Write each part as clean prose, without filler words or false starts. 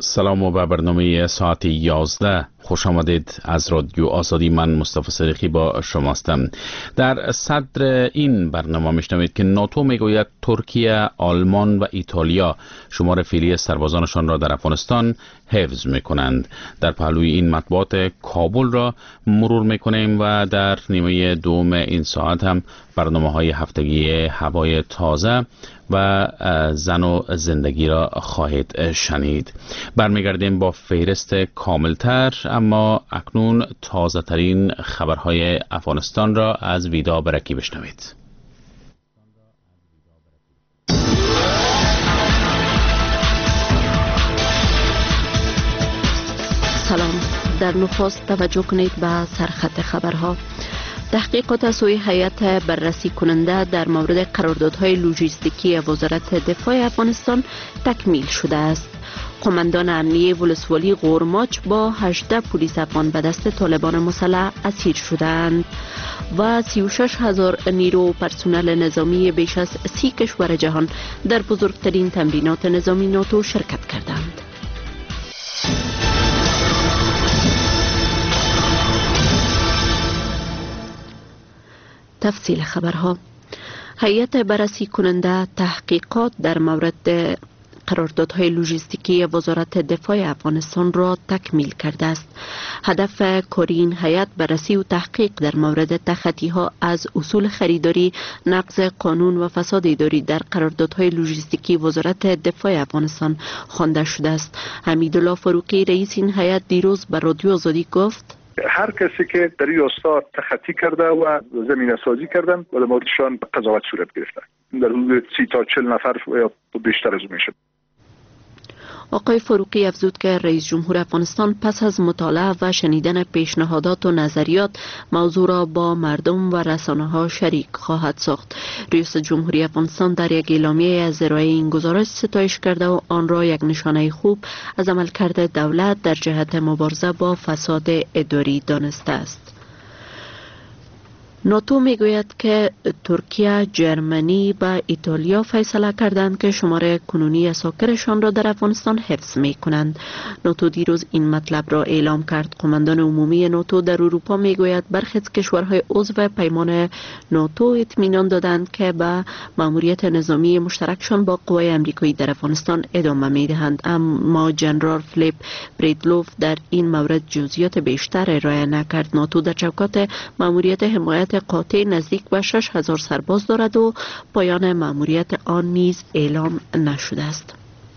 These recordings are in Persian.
سلام و به برنامه ساعت 11 خوش آمدید. از رادیو آزادی من مصطفی صدیقی با شماستم. در صدر این برنامه میشنوید که ناتو میگوید ترکیه، آلمان و ایتالیا شمار فعلی سربازانشان را در افغانستان حفظ میکنند. در پهلوی این مطبوعات کابل را مرور میکنیم و در نیمه دوم این ساعت هم برنامه های هفتگی هوای تازه و زن و زندگی را خواهید شنید. برمیگردیم با فهرست کاملتر، اما اکنون تازه ترین خبرهای افغانستان را از ویدا برکی بشنوید. سلام. در نخست توجه کنید به سرخط خبرها. تحقیقات از سوی هیئت بررسی کننده در مورد قراردادهای لوجستیکی وزارت دفاع افغانستان تکمیل شده است. قماندان امنیه ولسوالی غورماچ با 18 پلیس افغان به دست طالبان مسلح اسیر شدند و 36,000 نیرو و پرسنل نظامی بیش از 30 کشور جهان در بزرگترین تمرینات نظامی ناتو شرکت کردند. تفصیل خبرها. هیئت بررسی کننده تحقیقات در مورد قراردادهای لوجستیکی وزارت دفاع افغانستان را تکمیل کرده است. هدف کاری این هیئت بررسی و تحقیق در مورد تخطی‌ها از اصول خریداری، نقض قانون و فساد اداری در قراردادهای لوجستیکی وزارت دفاع افغانستان خوانده شده است. حمیدالله فاروقی رئیس این هیئت دیروز به رادیو آزادی گفت: هر کسی که در این راستا تخطی کرده و زمینه سازی کردن و در موردشان قضاوت صورت گرفته، در حدود 30 تا 40 نفر یا بیشتر از میشه. آقای فاروقی افزود که رئیس جمهور افغانستان پس از مطالعه و شنیدن پیشنهادات و نظریات موضوع را با مردم و رسانه‌ها شریک خواهد ساخت. رئیس جمهوری افغانستان در یک اعلامیه از ارائه این گزارش ستایش کرده و آن را یک نشانه خوب از عملکرد دولت در جهت مبارزه با فساد اداری دانسته است. ناتو میگوید که ترکیه، جرمنی و ایتالیا فیصله کردند که شمار کنونی اساکرشان را در افغانستان حفظ می کنند. ناتو دیروز این مطلب را اعلام کرد. قماندان عمومی ناتو در اروپا میگوید برخی از کشورهای عضو پیمان ناتو اطمینان دادند که به مأموریت نظامی مشترکشان با قوای امریکایی در افغانستان ادامه میدهند، اما جنرال فلیپ بریدلوف در این مورد جزئیات بیشتر ارائه نکرد. ناتو در چوکات مأموریت حمایت قاطع نزدیک به 6,000 سرباز دارد و پایان مأموریت آن نیز اعلام نشده است.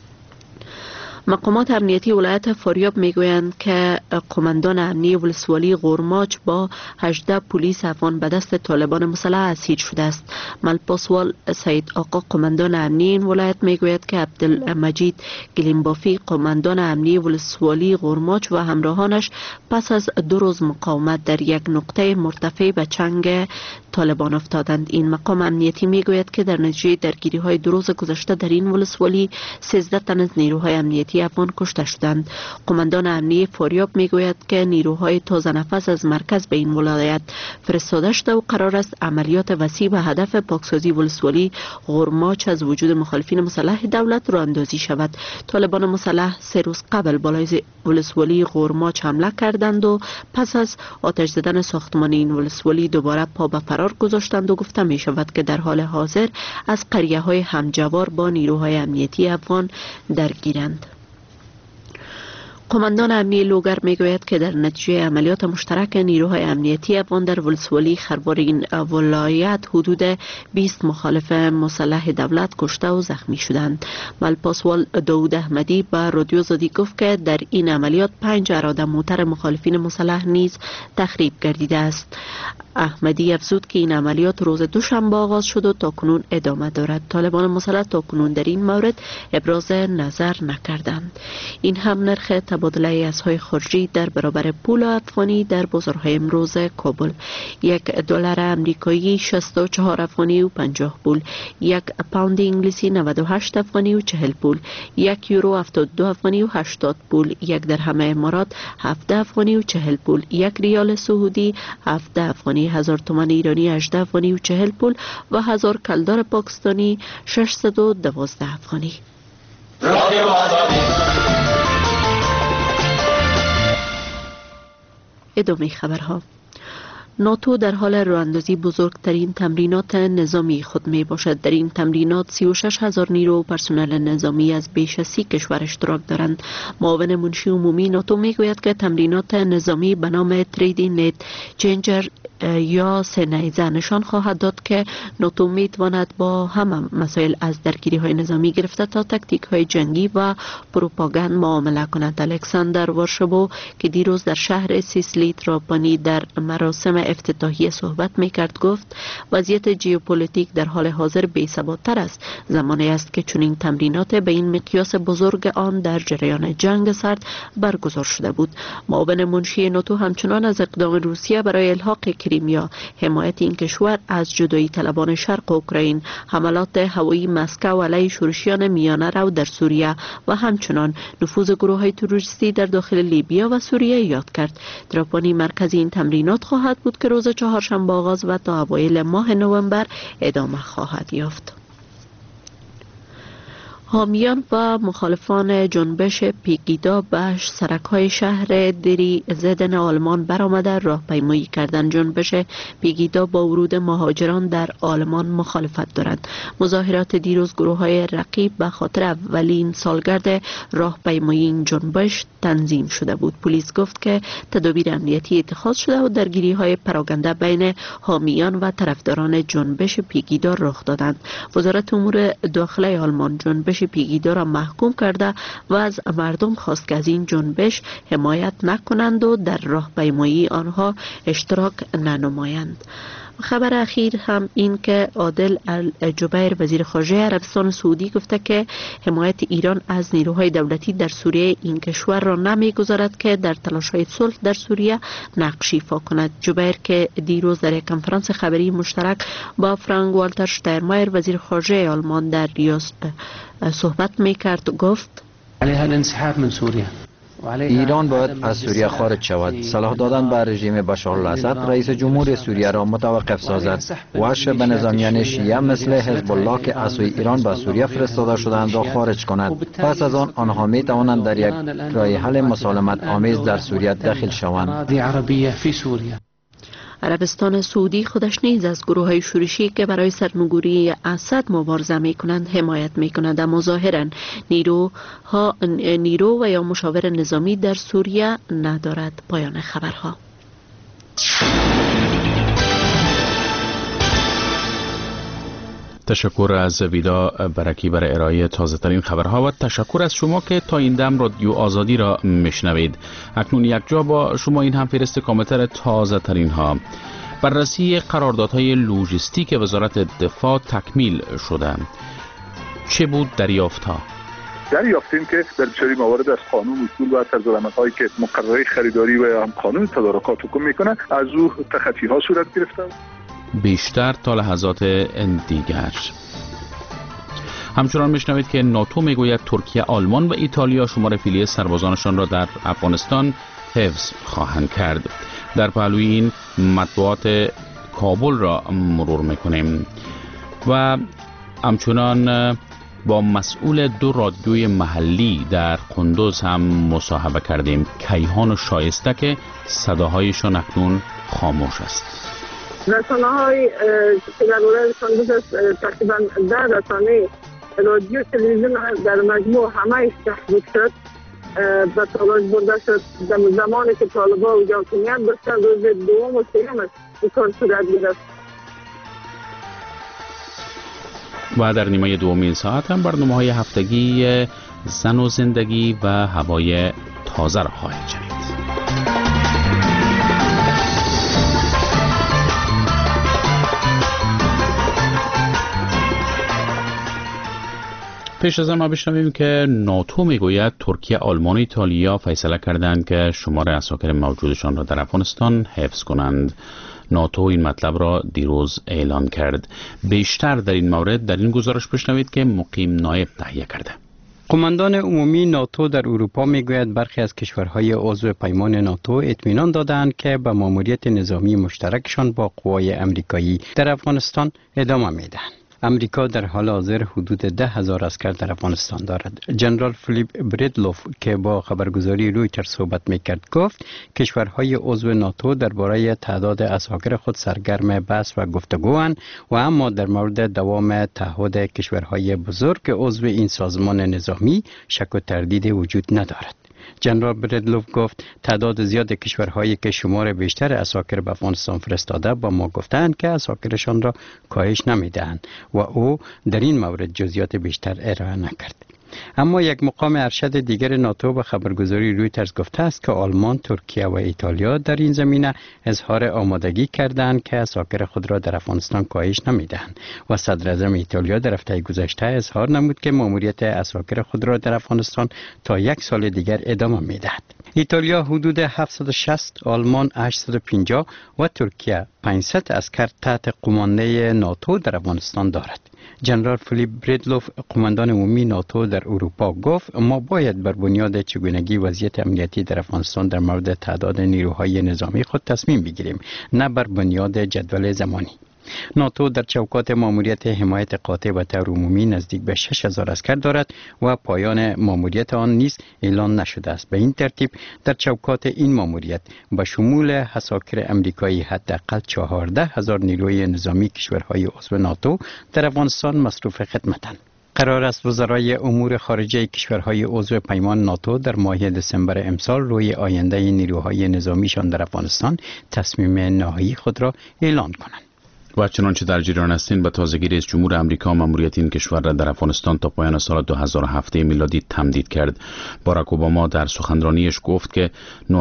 مقامات امنیتی ولایت فاریاب میگویند که قماندان امنیه ولسوالی غورماچ با 18 پلیس افغان به دست طالبان مسلح اسیر شده است. ملپاسوال سید آقا قماندان امنیه این ولایت میگوید که عبدالمجید گلیمبافی قماندان امنیه ولسوالی غورماچ و همراهانش پس از 2 روز مقاومت در یک نقطه مرتفع به چنگ طالبان افتادند. این مقام امنیتی میگوید که در نتیجه درگیری های 2 روز گذشته در این ولسوالی 13 تن از نیروهای امنیتی افغان کشته شدند. قماندان امنیه فاریاب میگوید که نیروهای تازه نفس از مرکز به این ولایت فرستاده شده و قرار است عملیات وسیع به هدف پاکسازی ولسوالی غورماچ از وجود مخالفین مسلح دولت راه اندازی شود. طالبان مسلح 3 روز قبل بالای ولسوالی غورماچ حمله کردند و پس از آتش زدن ساختمان این ولسوالی دوباره پا به فرار گذاشتند و گفته می شود که در حال حاضر از قریه های همجوار با نیروهای امنیتی افغان درگیرند. قماندان امنیه لوگر میگوید که در نتیجه عملیات مشترک نیروهای امنیتی افغان در ولسوالی خربار این ولایت حدود 20 مخالف مسلح دولت کشته و زخمی شدند. ملپاسوال داود احمدی به رادیو آزادی گفت که در این عملیات 5 اراده موتر مخالفین مسلح نیز تخریب گردیده است. احمدی افزود که این عملیات روز دوشنبه آغاز شد و تاکنون ادامه دارد. طالبان مسلح تاکنون در این مورد ابراز نظر نکردند. این هم نرخ تبادله اسعار خارجی در برابر پول افغانی در بازارهای امروز کابل: $1 امریکایی 64 افغانی و 50 پول، 1 پوند انگلیسی 98 افغانی و 40 پول، 1 یورو 72 افغانی و 80 پول، 1 درهم امارات 17 افغانی و 40 پول، 1 ریال سعودی 17 افغانی، 1000 تومان ایرانی 18 افغانی و 40 پول و 1000 کلدار پاکستانی 612 افغانی. ادامه خبرها. ناتو در حال راه‌اندازی بزرگترین تمرینات نظامی خود می باشد. در این تمرینات 36,000 نیرو و پرسنل نظامی از بیش از 30 کشور اشتراک دارند. معاون منشی عمومی ناتو می گوید که تمرینات نظامی به نام تریدی نیت چنجر یا سنیزه نشان خواهد داد که ناتو می تواند با همه مسائل از درگیری های نظامی گرفته تا تکتیک های جنگی و پروپاگاند معامله کند. الکساندر وارشبو که دیروز در شهر سیسلی تراپانی در مراسم افتتاحیه صحبت میکرد گفت وضعیت ژئوپلیتیک در حال حاضر بی‌ثبات‌تر است. زمانی است که چنین تمرینات به این مقیاس بزرگ آن در جریان جنگ سرد برگزار شده بود. معاون منشی ناتو همچنان از اقدام روسیه برای الحاق کریمیا، حمایت این کشور از جدایی طلبان شرق اوکراین، حملات هوایی مسکو علیه شورشیان میانه رو در سوریه و همچنان نفوذ گروه‌های تروریستی در داخل لیبیا و سوریه یاد کرد. تراپانی مرکز این تمرینات خواهد بود که روز چهارشنبه آغاز و تا اوایل ماه نوامبر ادامه خواهد یافت. حامیان و مخالفان جنبش پیگیدا به سرک‌های شهر دری زدن آلمان برآمده راهپیمایی کردند. جنبش پیگیدا با ورود مهاجران در آلمان مخالفت دارند. مظاهرات دیروز گروه‌های رقیب به خاطر اولین سالگرد راهپیمایی این جنبش تنظیم شده بود. پلیس گفت که تدابیر امنیتی اتخاذ شده و درگیری‌های پراکنده بین حامیان و طرفداران جنبش پیگیدا رخ دادند. وزارت امور داخلی آلمان جنبش پیگیدا را محکوم کرده و از مردم خواست که از این جنبش حمایت نکنند و در راهپیمایی آنها اشتراک ننمایند. خبر اخیر هم این که عادل الجبیر وزیر خارجه عربستان سعودی گفته که حمایت ایران از نیروهای دولتی در سوریه این کشور را نمیگذارد که در تلاش‌های صلح در سوریه نقش ایفا کند. جبیر که دیروز در یک کنفرانس خبری مشترک با فرانک والتر شتاینمایر وزیر خارجه آلمان در ریاض صحبت میکرد گفت علیها الانسحاب من سوریه ایران باید از سوریه خارج شود. سلاح دادن به رژیم بشار الاسد رئیس جمهور سوریه را متوقف سازد و شبه نظامیان شیعه مثل حزب الله که از سوی ایران به سوریه فرستاده شدند را خارج کند. پس از آن آنها می توانند در یک راه حل مسالمت آمیز در سوریه داخل شوند. عربستان سعودی خودش نیز از گروه‌های شورشی که برای سرنگونی اسد مبارزه می‌کنند حمایت می‌کند، اما ظاهراً نیرو و یا مشاور نظامی در سوریه ندارد. پایان خبرها. تشکر از ویدا برکی برای ارائه تازه ترین خبرها و تشکر از شما که تا این دم رادیو آزادی را میشنوید. اکنون یک جا با شما این هم فهرست کاملتر تازه ترین ها. بررسی قراردادهای لوجستیک وزارت دفاع تکمیل شده. چه بود دریافت‌ها؟ دریافتیم که در بسیاری موارد از قانون اصول و طرزالعمل‌هایی که مقرره خریداری و هم قانون تدارکات حکم میکنه از او تخطی‌ها صورت گرفته. بیشتر تا لحظات دیگر. همچنان میشنوید که ناتو میگوید ترکیه، آلمان و ایتالیا شمار فعلی سربازانشان را در افغانستان حفظ خواهند کرد. در پهلوی این مطبوعات کابل را مرور میکنیم و همچنان با مسئول 2 رادیوی محلی در قندوز هم مصاحبه کردیم. کیهان و شایسته که صداهایشان اکنون خاموش است. رسانه‌های که در ولایت قندوز تقریبا 10 رسانه رادیو تلویزیون در مجموع همه تحریک شد، به تاراج برده شد. در زمانی که طالبان و حاکمیت داشتن روز دوم و سوم این کار صورت گرفت. و در نیمه دومین ساعت هم برنامه‌های هفتگی زن و زندگی و هوای تازه را خواهید شنید. پیش از ما بشنویم که ناتو میگوید ترکیه، آلمان و ایتالیا فیصله کردند که شمار عساکر موجودشان را در افغانستان حفظ کنند. ناتو این مطلب را دیروز اعلان کرد. بیشتر در این مورد در این گزارش بشنوید که مقیم نایب تهیه کرده. قماندان عمومی ناتو در اروپا میگوید برخی از کشورهای عضو پیمان ناتو اطمینان دادند که به ماموریت نظامی مشترکشان با قوای امریکایی در افغانستان ادامه میدهند. امریکا در حال حاضر حدود 10,000 عسکر در افغانستان دارد. جنرال فیلیپ بریدلوف که با خبرگزاری رویترز صحبت میکرد گفت کشورهای عضو ناتو درباره تعداد عساکر خود سرگرم بحث و گفتگوان و اما در مورد دوام تعهد کشورهای بزرگ عضو این سازمان نظامی شک و تردید وجود ندارد. جنرال بریدلوف گفت تعداد زیاد کشورهایی که شمار بیشتر عساکر به افغانستان فرستاده با ما گفتند که عساکرشان را کاهش نمیدهند و او در این مورد جزئیات بیشتر ارائه نکرد. اما یک مقام ارشد دیگر ناتو به خبرگزاری رویترز گفته است که آلمان، ترکیه و ایتالیا در این زمینه اظهار آمادگی کردند که عساکر خود را در افغانستان کاهش نمیدهند و صدر اعظم ایتالیا در هفته گذشته اظهار نمود که ماموریت عساکر خود را در افغانستان تا 1 سال دیگر ادامه میدهد. ایتالیا حدود 760، آلمان 850 و ترکیه 500 عسکر تحت قمانده ناتو در افغانستان دارد. جنرال فیلیپ بریدلوف قماندان عمومی ناتو در اروپا گفت ما باید بر بنیاد چگونگی وضعیت امنیتی در افغانستان در مورد تعداد نیروهای نظامی خود تصمیم بگیریم، نه بر بنیاد جدول زمانی. ناتو در چوکات ماموریت حمایت قاطع و طور عمومی نزدیک به 6,000 عسکر دارد و پایان ماموریت آن نیز اعلان نشده است. به این ترتیب در چوکات این ماموریت به شمول عساکر امریکایی حداقل 14,000 نیروی نظامی کشورهای عضو ناتو در افغانستان مصروف خدمتند. قرار است وزرای امور خارجه کشورهای عضو پیمان ناتو در ماه دسامبر امسال روی آینده نیروهای نظامیشان در افغانستان تصمیم نهایی خود را اعلان کنند. و چنانچه در جریان هستین به تازگی رئیس جمهور امریکا مأموریت این کشور را در افغانستان تا پایان سال 2007 میلادی تمدید کرد. باراک اوباما در سخنرانیش گفت که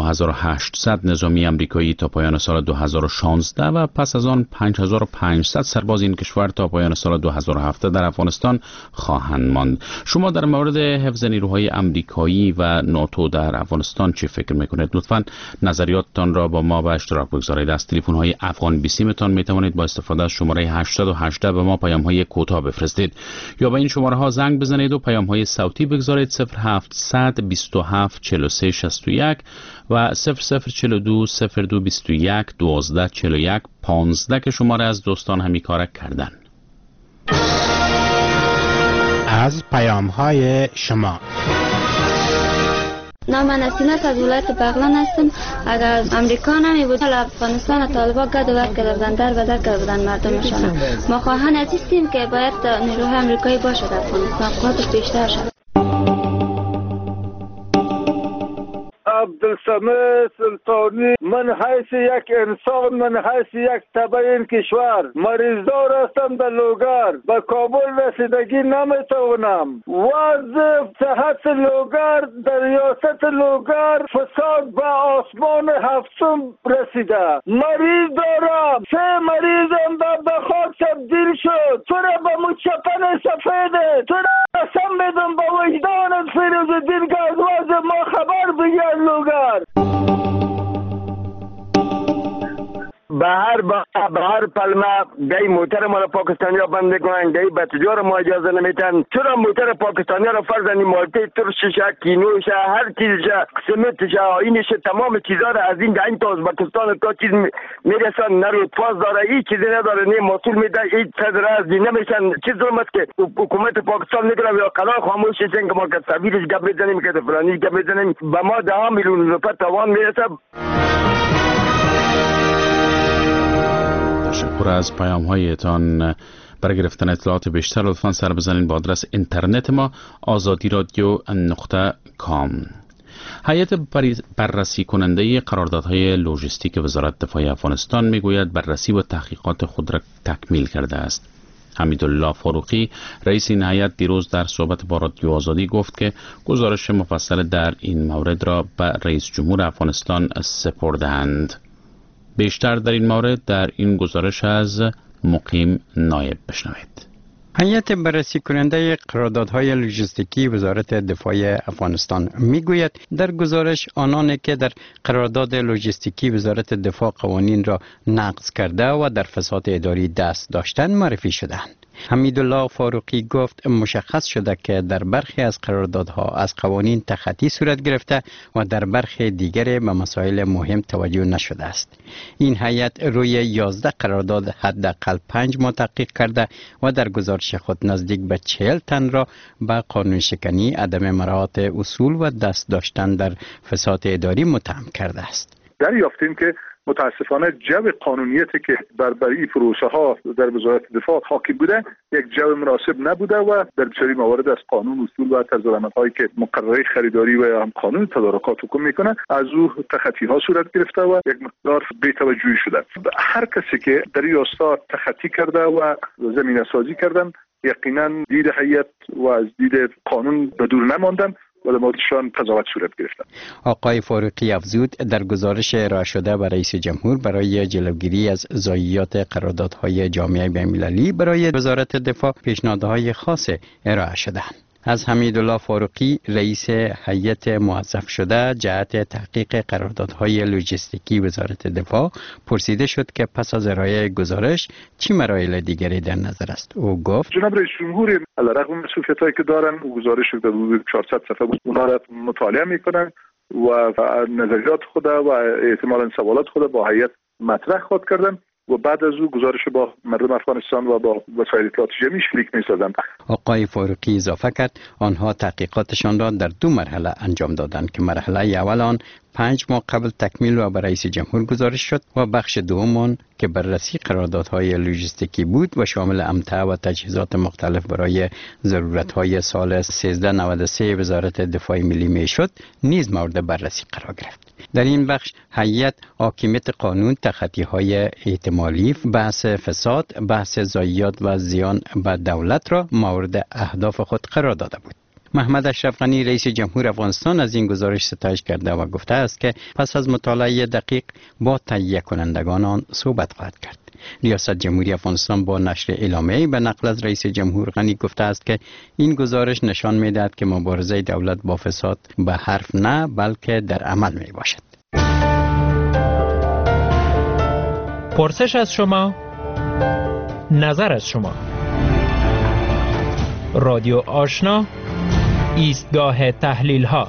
9800 نظامی امریکایی تا پایان سال 2016 و پس از آن 5500 سرباز این کشور تا پایان سال 2017 در افغانستان خواهند ماند. شما در مورد حفظ نیروهای امریکایی و ناتو در افغانستان چه فکر میکنید؟ لطفاً نظریاتتان را با ما به اشتراک بگذارید. از تلفن‌های افغان 20 تان میتوانید با استفاده از شماره 818 به ما پیام‌های کوتاه بفرستید یا به این شماره ها زنگ بزنید و پیام‌های صوتی بگذارید 0700 27 43 61 و 0042 0221 12 41 15 که شماره از دوستان همی کار کردن. از پیام‌های شما. نه، من اصیلت از ولایت بغلان هستم. اگر امریکا نمی بود افغانستان طالبان گد کردن در بدر کردن مردمشان. ما خواهان هستیم که باید نیروهای امریکایی باشد در افغانستان قدرت بیشتر شد. عبدالصمد سلطانی، من حیث یک انسان، من حیث یک تبع این کشور مریضدار هستم در لوگر. به کابل رسیدگی نمیتونم. وضع صحت لوگر در ریاست لوگر فساد به آسمان هفتم رسیده. مریض دارم، 3 مریضم به خاک تبدیل شد. تو را به مچپن سفیده، تو را قسم میدم به وجدانت فیروز الدین که از وضع ما خبر بگیر لوگر. به هر پلمه دی موتر ما را پاکستانی ها بند میکنن، دی به تجار ما اجازه نمیتن. چرا موتر پاکستانی ها را فرزنی مالته ترششه، کینوشه، هر چیزشه، سمتشه، اینشه، تمام چیزها را از این تا ازبکستان تا چیز میرسن. نه روتفاز داره، هیچ چیزی نداره، نه مسئول میده، هیچ صدر از دی نمیشن. چیز ظلمت که حکومت پاکستان میکنه یا قرار خاموش شدن که ما که سبیلش گپ بزنیم که فلانی گپ بزنیم به ما 10 میلیون روپیه توان میرسه. تشکر از پیام‌هایتان. برای گرفتن اطلاعات بیشتر لطفاً سر بزنید با آدرس اینترنت ما azadiradio.com. هیئت بررسی کننده قراردادهای لوجستیک وزارت دفاع افغانستان میگوید بررسی و تحقیقات خود را تکمیل کرده است. حمیدالله فاروقی رئیس این هیئت دیروز در صحبت با رادیو آزادی گفت که گزارش مفصل در این مورد را به رئیس جمهور افغانستان سپردند. بیشتر در این مورد در این گزارش از مقیم نایب بشنوید. هیئت بررسی کننده قراردادهای لوجستیکی وزارت دفاع افغانستان میگوید در گزارش آنانی که در قرارداد لوجستیکی وزارت دفاع قوانین را نقض کرده و در فساد اداری دست داشتند معرفی شدند. حمیدالله فاروقی گفت مشخص شده که در برخی از قراردادها از قوانین تخطی صورت گرفته و در برخی دیگر به مسائل مهم توجه نشده است. این هیئت روی 11 قرارداد حداقل 5 ماه تحقیق کرده و در گزارش خود نزدیک به 40 تن را به قانون شکنی، عدم مراعات اصول و دست داشتن در فساد اداری متهم کرده است. دریافتیم که متاسفانه جو قانونیتی که برای پروسه ها در وزارت دفاع حاکم بوده یک جو مناسب نبوده و در بسیاری موارد از قانون اصول و طرزالعمل‌هایی که مقرره خریداری و هم قانون تدارکات حکم میکنه از او تخطی ها صورت گرفته و یک مقدار بی‌توجهی شده. هر کسی که در این راستا تخطی کرده و زمینه سازی کردن یقینا دید هیئت و از دید قانون به دور نماندن و در موردشان قضاوت صورت گرفتند. آقای فاروقی افزود در گزارش ارائه شده به رئیس جمهور برای جلوگیری از ضایعات قراردادهای جامعه بین‌المللی برای وزارت دفاع پیشنهادهای خاص ارائه شدند. از حمیدالله فاروقی رئیس هیئت موظف شده جهت تحقیق قراردادهای لوجستیکی وزارت دفاع پرسیده شد که پس از ارائه گزارش چه مراحل دیگری در نظر است. او گفت جناب رئیس جمهور علیرغم مسئولیت‌هایی که دارن گزارش در حدود 400 صفحه اونها را مطالعه میکنن و نظریات خود و احتمالاً سوالات خود با هیئت مطرح خود کردن و بعد از او گزارش با مردم افغانستان و با وسایل اطلاعات جمعی شریک می‌سازند. آقای فاروقی اضافه کرد آنها تحقیقاتشان را در 2 مرحله انجام دادند که مرحله اول آن 5 ماه قبل تکمیل و به رئیس جمهور گزارش شد و بخش دوم آن که بررسی قراردادهای لوجستیکی بود و شامل امتعه و تجهیزات مختلف برای ضرورت‌های سال 1393 وزارت دفاع ملی میشد نیز مورد بررسی قرار گرفت. در این بخش هیئت حاکمیت قانون، تخطی‌های احتمالی، بحث فساد، بحث ضایعات و زیان به دولت را مورد اهداف خود قرار داده بود. محمد اشرف غنی رئیس جمهور افغانستان از این گزارش ستایش کرده و گفته است که پس از مطالعه دقیق با تهیه کنندگان آن صحبت خواهد کرد. ریاست جمهوری افغانستان با نشر اعلامیه‌ای به نقل از رئیس جمهور غنی گفته است که این گزارش نشان می‌دهد که مبارزه دولت با فساد به حرف نه بلکه در عمل میباشد. پرسش از شما، نظر از شما. رادیو آشنا، ایستگاه تحلیل ها.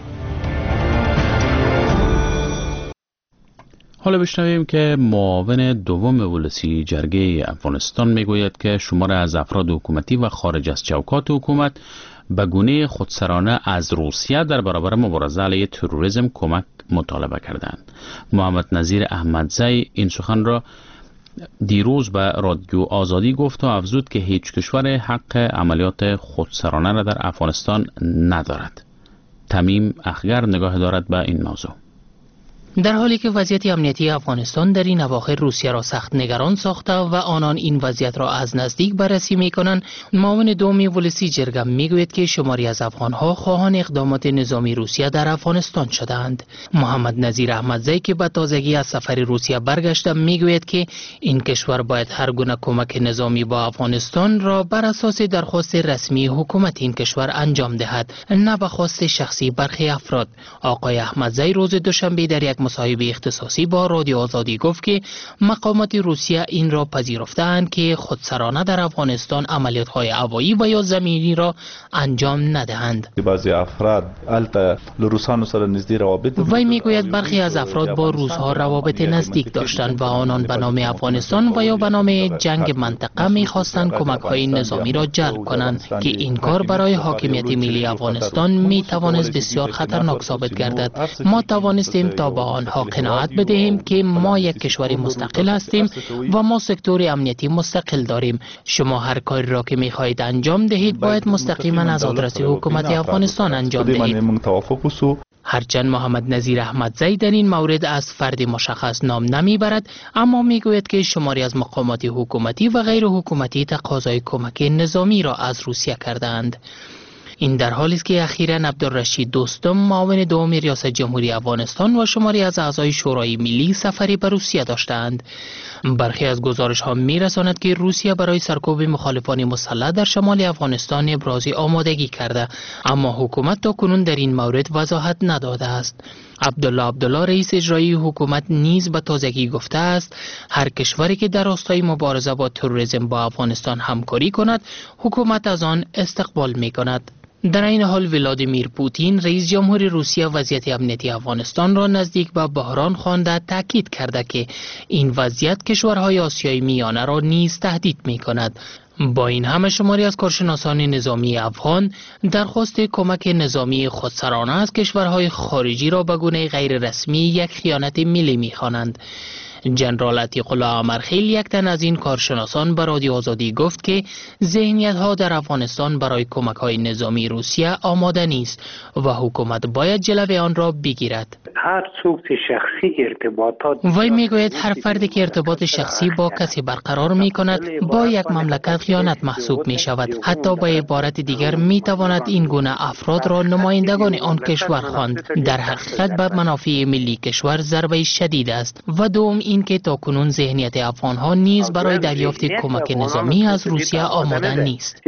حالا بشنویم که معاون دوم ولسی جرگه افغانستان میگوید که شمار از افراد حکومتی و خارج از چوکات حکومت به گونه خودسرانه از روسیه در برابر مبارزه علیه تروریسم کمک مطالبه کردند. محمد نظیر احمدزی این سخن را دیروز به رادیو آزادی گفت و افزود که هیچ کشور حق عملیات خودسرانه را در افغانستان ندارد. تمیم اخگر نگاه دارد به این موضوع. در حالی که وضعیت امنیتی افغانستان در این اواخر روسیه را سخت نگران ساخته و آنان این وضعیت را از نزدیک بررسی می‌کنند، معاون دوم ولسی جرگه میگوید که شماری از افغان‌ها خواهان اقدامات نظامی روسیه در افغانستان شدند. محمد نظیر احمدزی که به تازگی از سفر روسیه برگشته میگوید که این کشور باید هر گونه کمک نظامی با افغانستان را بر اساس درخواست رسمی حکومت این کشور انجام دهد، نه به خواست شخصی برخی افراد. آقای احمدزی روز دوشنبه در یک مصاحبه اختصاصی با رادیو آزادی گفت که مقامات روسیه این را پذیرفتند که خودسرانه در افغانستان عملیات‌های هوایی و یا زمینی را انجام ندهند. بعضی افراد روسانو سره نزدیک روابط وی میگوید برخی از افراد با روس‌ها روابط نزدیک داشتند و آنان به نام افغانستان و یا به نام جنگ منطقه می‌خواستند کمک‌های نظامی را جلب کنند که این کار برای حاکمیت ملی افغانستان می‌توانست بسیار خطرناک ثابت گردد. ما توانستیم تا با آنها قناعت بدهیم که ما یک کشور مستقل هستیم و ما سکتور امنیتی مستقل داریم. شما هر کاری را که می‌خواهید انجام دهید باید مستقیما از آدرس حکومت افغانستان انجام دهید. هرچند محمد نظیر احمدزی در این مورد از فرد مشخص نام نمیبرد، اما میگوید که شماری از مقامات حکومتی و غیر حکومتی تقاضای کمک نظامی را از روسیه کردند. این در حالی است که اخیراً عبدالرشید دوستم معاون دوم ریاست جمهوری افغانستان و شماری از اعضای شورای ملی سفری به روسیه داشتند. برخی از گزارش ها می رساند که روسیه برای سرکوب مخالفان مسلح در شمال افغانستان ابراز آمادگی کرده، اما حکومت تا کنون در این مورد وضاحت نداده است. عبدالله رئیس اجرایی حکومت نیز به تازگی گفته است هر کشوری که در راستای مبارزه با تروریسم با افغانستان همکاری کند، حکومت از آن استقبال می کند. در این حال ولادیمیر پوتین رئیس جمهور روسیه وضعیت امنیتی افغانستان را نزدیک به بحران خوانده تاکید کرده که این وضعیت کشورهای آسیای میانه را نیز تهدید می کند. با این همه شماری از کارشناسان نظامی افغان درخواست کمک نظامی خودسرانه از کشورهای خارجی را به گونه غیر رسمی یک خیانت ملی می خوانند. جنرال عتیق الله امرخیل یک تن از این کارشناسان به رادیو آزادی گفت که ذهنیت ها در افغانستان برای کمک های نظامی روسیه آماده نیست و حکومت باید جلوه آن را بگیرد. هر څوک چې شخصی ارتباطات وی میگوید هر فردی که ارتباط شخصی با کسی برقرار می کند با یک مملکت خیانت محسوب می شود. حتی با عبارت دیگر می تواند این گونه افراد را نمایندگان آن کشور خواند. در حقیقت به منافع ملی کشور ضربه شدید است و دوم این که تاکنون ذهنیت افغان ها نیز برای دریافت کمک نظامی از روسیه آماده نیست.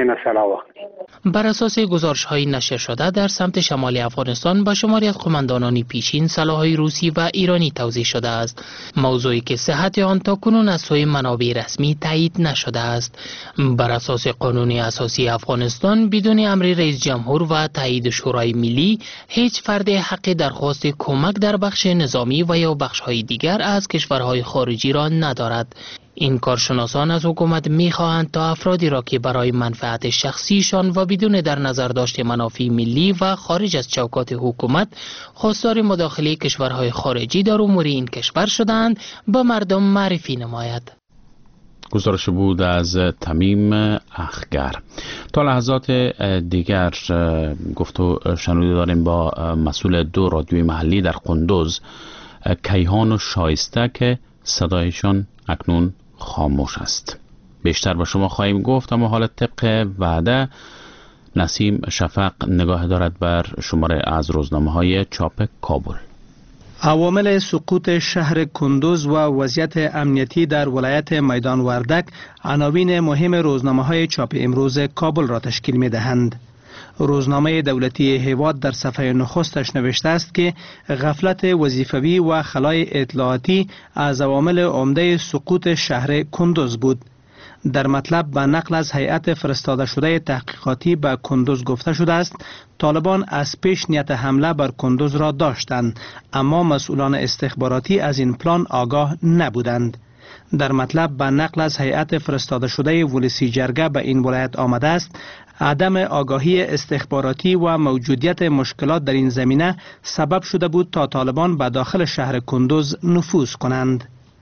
بر اساس گزارش های نشر شده در سمت شمال افغانستان به شماری از قماندانان پیشین سلاح‌های روسی و ایرانی توزیع شده است، موضوعی که صحت آن تا کنون از سوی منابع رسمی تایید نشده است. بر اساس قانون اساسی افغانستان بدون امر رئیس جمهور و تایید شورای ملی هیچ فرد حق درخواست کمک در بخش نظامی و یا بخش‌های دیگر از کشورهای خارجی را ندارد. این کارشناسان از حکومت می‌خواهند تا افرادی را که برای منفعت شخصیشان و بدون در نظر داشت منافع ملی و خارج از چوکات حکومت خواستار مداخله کشورهای خارجی در امور این کشور شدند به مردم معرفی نماید. گزارش بود از تمیم اخگر. تا لحظات دیگر گفتو شنوده داریم با مسئول دو رادیوی محلی در قندوز، کیهان و شایسته، که صدایشان اکنون خاموش است. بیشتر با شما خواهیم گفت، اما حالا طبق وعده نسیم شفق نگاه دارد بر شماره از روزنامه‌های چاپ کابل. عوامل سقوط شهر کندوز و وضعیت امنیتی در ولایت میدان وردک عناوین مهم روزنامه‌های چاپ امروز کابل را تشکیل می‌دهند. روزنامه دولتی هیواد در صفحه نخستش نوشته است که غفلت وظیفوی و خلای اطلاعاتی از عوامل عمده سقوط شهر کندوز بود. در مطلب به نقل از هیئت فرستاده شده تحقیقاتی به کندوز گفته شده است طالبان از پیش نیت حمله بر کندوز را داشتند، اما مسئولان استخباراتی از این پلان آگاه نبودند. در مطلب به نقل از هیئت فرستاده شده ولسی جرگه به این ولایت آمده است عدم آگاهی استخباراتی و موجودیت مشکلات در این زمینه سبب شده بود تا طالبان به داخل شهر کندوز نفوذ کنند.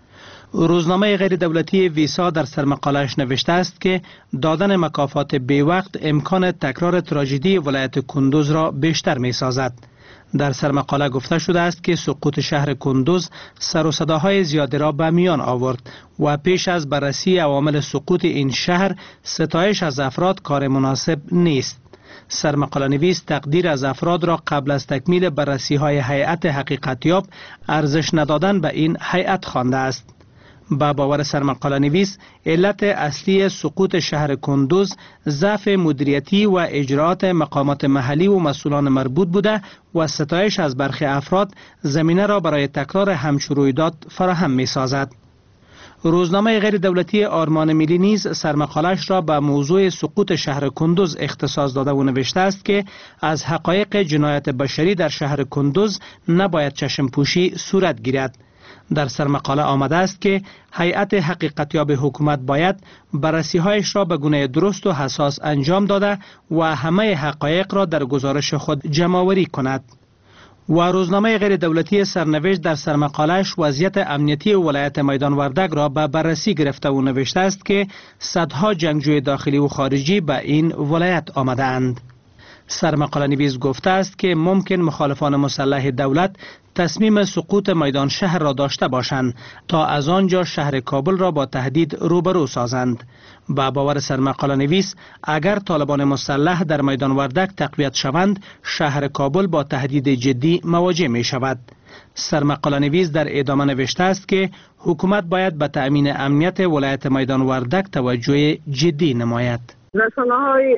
روزنامه غیر دولتی ویسا در سرمقاله‌اش نوشته است که دادن مکافات بی‌وقت امکان تکرار تراژدی ولایت کندوز را بیشتر می‌سازد. در سرمقاله گفته شده است که سقوط شهر کندوز سر و صداهای زیادی را به میان آورد و پیش از بررسی عوامل سقوط این شهر ستایش از افراد کار مناسب نیست. سرمقاله نویس تقدیر از افراد را قبل از تکمیل بررسی های هیئت حقیقتیاب ارزش ندادن به این هیئت خوانده است. با باور سرمقاله نویس علت اصلی سقوط شهر کندوز ضعف مدیریتی و اجراءات مقامات محلی و مسئولان مربوط بوده و ستایش از برخی افراد زمینه را برای تکرار همچو رویداد فراهم می سازد. روزنامه غیر دولتی آرمان ملی نیز سرمقاله‌اش را به موضوع سقوط شهر کندوز اختصاص داده و نوشته است که از حقایق جنایت بشری در شهر کندوز نباید چشم پوشی صورت گیرد. در سرمقاله آمده است که هیئت حقیقتیاب حکومت باید بررسی‌هایش را به گونه درست و حساس انجام داده و همه حقایق را در گزارش خود جمع‌آوری کند. و روزنامه غیر دولتی سرنوشت در سرمقاله‌اش وضعیت امنیتی ولایت میدان وردک را به بررسی گرفته و نوشته است که صدها جنگجوی داخلی و خارجی به این ولایت آمده اند. سرمقاله نویس گفته است که ممکن مخالفان مسلح دولت تصمیم سقوط میدان شهر را داشته باشند تا از آنجا شهر کابل را با تهدید روبرو سازند. با باور سرمقاله نویس اگر طالبان مسلح در میدان وردک تقویت شوند شهر کابل با تهدید جدی مواجه می شود. سرمقاله نویس در ادامه نوشته است که حکومت باید به تأمین امنیت ولایت میدان وردک توجه جدی نماید. رسانه‌های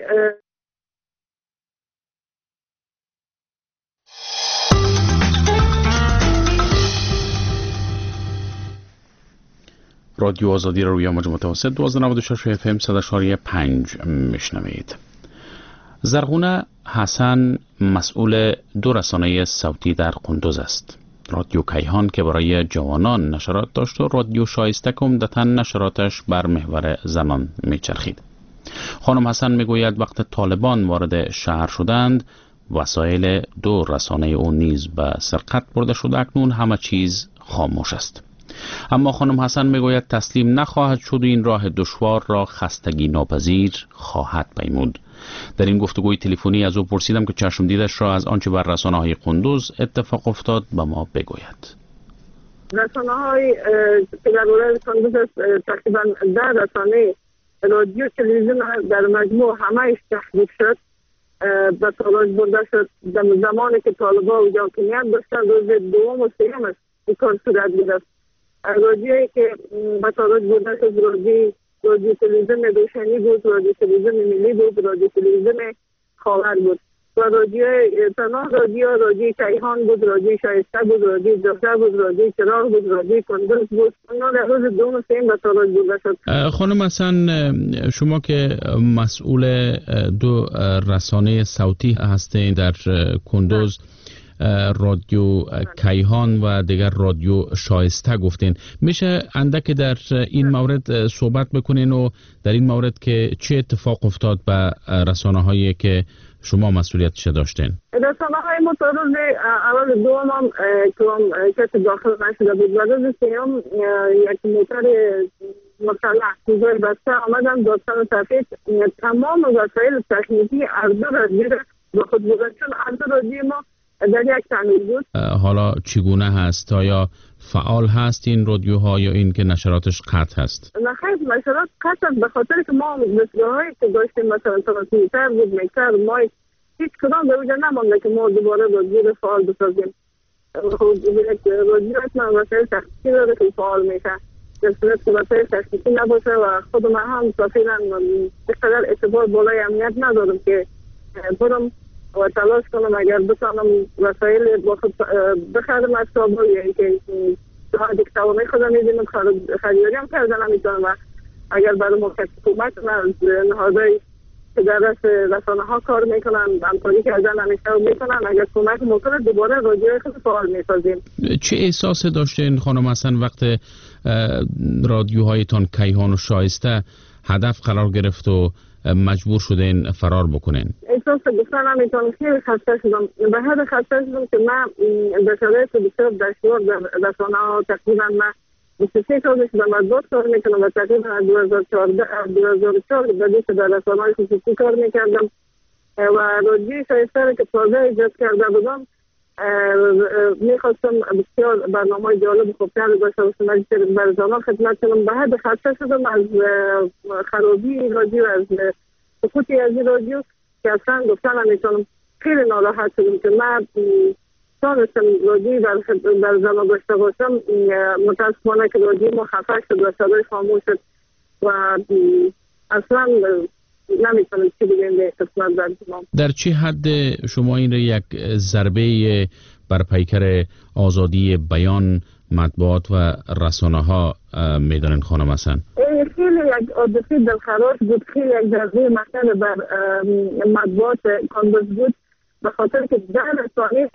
رادیو آزادی را روی موج متوسط 1296 اف ام 100.5 میشنوید. زرغونه حسن مسئول 2 رسانه صوتی در قندوز است. رادیو کیهان که برای جوانان نشرات داشت و رادیو شایسته که عمدتاً نشراتش بر محور زنان میچرخید. خانم حسن میگوید وقت طالبان وارد شهر شدند وسایل 2 رسانه او نیز به سرقت برده شده، اکنون همه چیز خاموش است. اما خانم حسن میگوید تسلیم نخواهد شد و این راه دشوار را خستگی ناپذیر خواهد پیمود. در این گفتگوی تلفنی از او پرسیدم که چشم دیدش را از آنچه بر رسانه‌های قندوز اتفاق افتاد به ما بگوید. رسانه‌های که در ولایت قندوز تقریبا 10 رسانه رادیو تلویزیون در مجموع همه‌اش تحریک شد، به تاراج برده شد. در زمانی که طالبان و حاکمیت داشتن روز دوم و سوم است این کار صورت گرفت. رادیویی که به تاراج برده شد رادیو تلویزیون روشنی بود، رادیو تلویزیون ملی بود، رادیو تلویزیون خاور بود و رادیو کیهان بود، رادیو شایسته بود، رادیو جفره بود، رادیو چراغ بود، رادیو قندوز بود. اونا در روز دوم و سوم به تاراج برده شد. خانم حسن، شما که مسئول 2 رسانه صوتی هستین در قندوز، رادیو کیهان و دیگر رادیو شایسته گفتین، میشه اندک در این مورد صحبت بکنین و در این مورد که چه اتفاق افتاد به رسانه هایی که شما مسئولیتش داشتین؟ رسانه های متعرض اول دوم هم کسی داخل نشده بود و روز سوم یک موتر مسلح کوزای بسته آمدن داستان سفید تمام وسایل تکنیکی ارزو را زیر به خود بودن، چون ارزو را زیر ما در یک تعمیر بود. حالا چگونه هست؟ آیا فعال هست این رادیوها یا این که نشراتش قطع هست؟ نه خیر، نشرات قطع است به خاطر که ما دستگاه‌هایی که داشتیم مثلا ترانسمیتر بود، میکسر، مایک، هیچ کدام در اونجا نمانده که ما دوباره رادیو فعال بسازیم. رادیو اصلا وسایل تخصیصی داره که فعال میشه، در صورت که وسایل تخصیصی نباشه و خود من هم صافینا بقدر اعتبار بالای امنیت ندارم که برم و تلاش کنم اگر بتانم وسایل با خود بخرم از کابل، یا اینکه دیگه توانایی خودم میدونم خریداری هم کردن نمیتونم و اگر برای موقع حکومت از نهادهای که در دست رسانه ها کار میکنن همکاری کردن همیشه میکنن، اگر کمک ممکنه دوباره رادیوی خود فعال میسازیم. چه احساس داشتین خانم حسن وقت رادیوهایتان کیهان و شایسته هدف قرار گرفت و مجبور شدین فرار بکنین؟ احساس گفتن نمیتونم، خیلی خسته شدم. به حد خسته شدم که من به شرایط بسیار دشوار در رسانه ها تقریبا من 23 سال شدم و 2 سال میکنم و تقریبا از 2004 بدی که در رسانه های خصوصی کار میکردم و رادیوی شایسته که تازه ایجاد کرده بودم میخواستم بسیار برنامه جالب خوبتر داشته باشم بر زمان خدمت کنم. به حد خسته شدم از خرابی رادیو، از سقوطی از رادیو که اصلا گفتن نمیتونم. خیلی ناراحت شدم که من تانستم رادیو در زمان داشته باشم. متاسفانه که رادیو ما خفه شد و صدای خاموش شد و اصلا نمیتونم چی بگیم به قسمت در زمان. در چه حد شما این را یک ضربه بر پیکر آزادی بیان مطبوعات و رسانه ها میدانین خانم حسن؟ خیلی یک عادتی دلخراش بود، خیلی یک ضربه مثلا بر مطبوعات قندوز بود به خاطر که در رسانه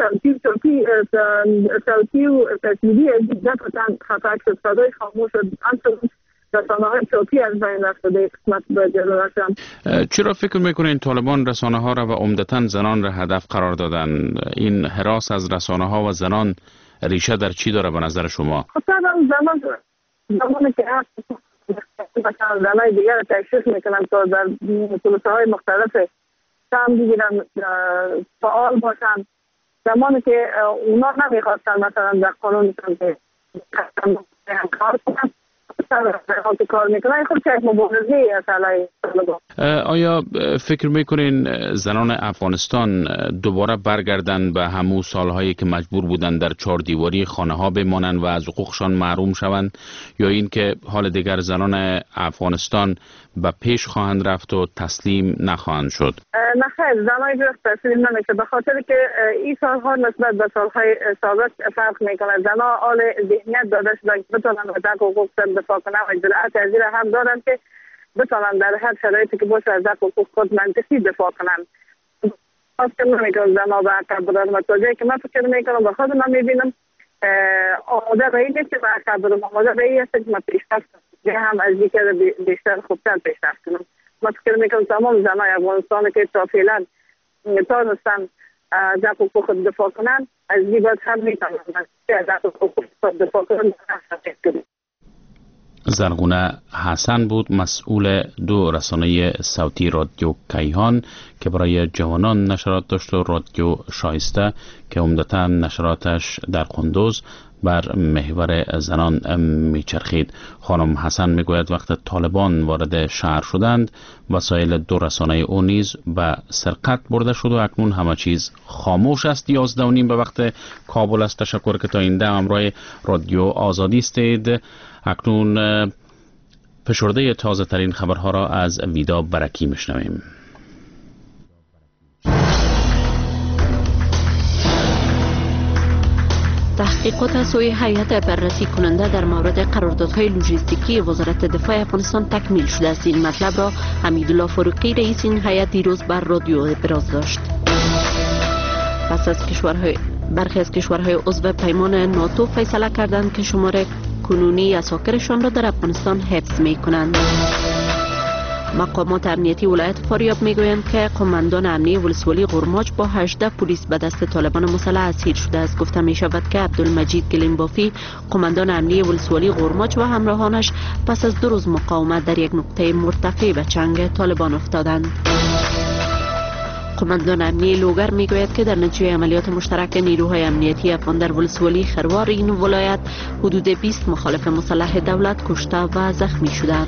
صوتی و تصویری دفعتاً خفه شد، صدای خاموش شد، رسانه های چاپی از بین رفته قسمت به جلوشم. چرا فکر میکنین طالبان رسانه ها را و عمدتاً زنان را هدف قرار دادن؟ این هراس از رسانه ها و زنان ریشه در چی داره به نظر شما؟ خب زمانی که مثلا زنای دیگر تشخیص میکنن تا در پروسه های مختلف سهم بگیرن، فعال باشن. زمانی که اونا نمیخواستن مثلا در قانون که کار کنن کار میکنن، خود یک مبارزه است علیه طالبان. آیا فکر میکنین زنان افغانستان دوباره برگردن به همون سالهایی که مجبور بودن در چهار دیواری خانه ها بمانند و از حقوقشان محروم شوند، یا این که حال دیگر زنان افغانستان به پیش خواهند رفت و تسلیم نخواهند شد؟ نه خیر، زنای درست تسلیم نمیشه، به خاطر که این سالها نسبت به سالهای سابق فرق میکنه. زنها حال ذهنیت داده شده که بتونن از حقوق دفاع کنن و جرأت از این هم دارن که بتونن در هر شرایطی که باشه از حقوق خود منطقی دفاع کنن. فکر نمیکنم زنها به عقب برن و تا جایی که من فکر میکنم به خودم میبینم آماده به این نیست که به عقب برم، آماده به این است که من پیشرفت هم از دیگر بیشتر خوبتر پیشرفت کنم. من فکر میکنم تمام زنای افغانستان که تا فعلا تانستن از حقوق خود دفاع کنن، از این بعد هم میتونن از حقوق خود دفاع کنن. زرغونه حسن بود، مسئول دو رسانه صوتی رادیو کیهان که برای جوانان نشرات داشت و رادیو شایسته که عمدتاً نشراتش در قندوز بر محور زنان میچرخید. خانم حسن میگوید وقت طالبان وارد شهر شدند وسایل دو رسانه او نیز به سرقت برده شد و اکنون همه چیز خاموش است. 11:30 به وقت کابل است. تشکر که تا این دم همراه رادیو آزادی استید. اکنون فشرده تازه ترین خبرها را از ویدا برکی میشنویم. تحقیقات از سوی هیئت بررسی کننده در مورد قراردادهای لوجستیکی وزارت دفاع افغانستان تکمیل شده است. این مطلب را حمیدالله فاروقی رئیس این هیئت دیروز بر رادیو ابراز داشت. پس از برخی از کشورهای عضو پیمان ناتو فیصله کردند که شمار کنونی اساکرشان را در افغانستان حفظ می کنند. مقامات امنیتی ولایت فاریاب میگویند که قماندان امنی ولسوالی قرماج با 18 پلیس به دست طالبان مسلح اسیر شده است. گفته می شود که عبدالمجید گلیمبافی قماندان امنی ولسوالی قرماج و همراهانش پس از 2 روز مقاومت در یک نقطه مرتفع به چنگ طالبان افتادند. قماندان امنی لوگر میگوید که در نتیجه عملیات مشترک نیروهای امنیتی افغان در ولسوالی خروار این ولایت حدود 20 مخالف مسلح دولت کشته و زخمی شدند.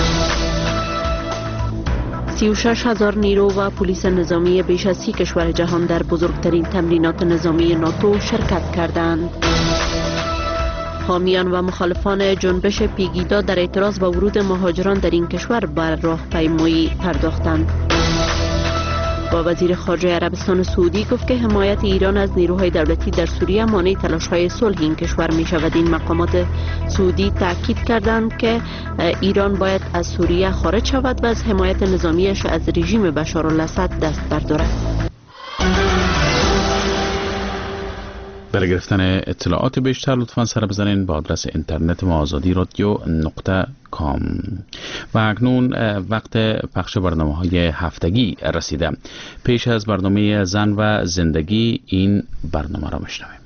36,000 نیرو و پلیس نظامی بیش از 30 کشور جهان در بزرگترین تمرینات نظامی ناتو شرکت کردند. حامیان و مخالفان جنبش پیگیدا در اعتراض به ورود مهاجران در این کشور بر راهپیمایی پرداختند. با وزیر خارجه عربستان سعودی گفت که حمایت ایران از نیروهای دولتی در سوریه مانع تلاش‌های صلح این کشور می شود. این مقامات سعودی تاکید کردند که ایران باید از سوریه خارج شود و از حمایت نظامیش از رژیم بشارالاسد دست بردارد. برای گرفتن اطلاعات بیشتر لطفاً سر بزنین با آدرس اینترنت ما azadi.radio.com. و اکنون وقت پخش برنامه‌های هفتگی رسیده. پیش از برنامه زن و زندگی این برنامه را میشنویم.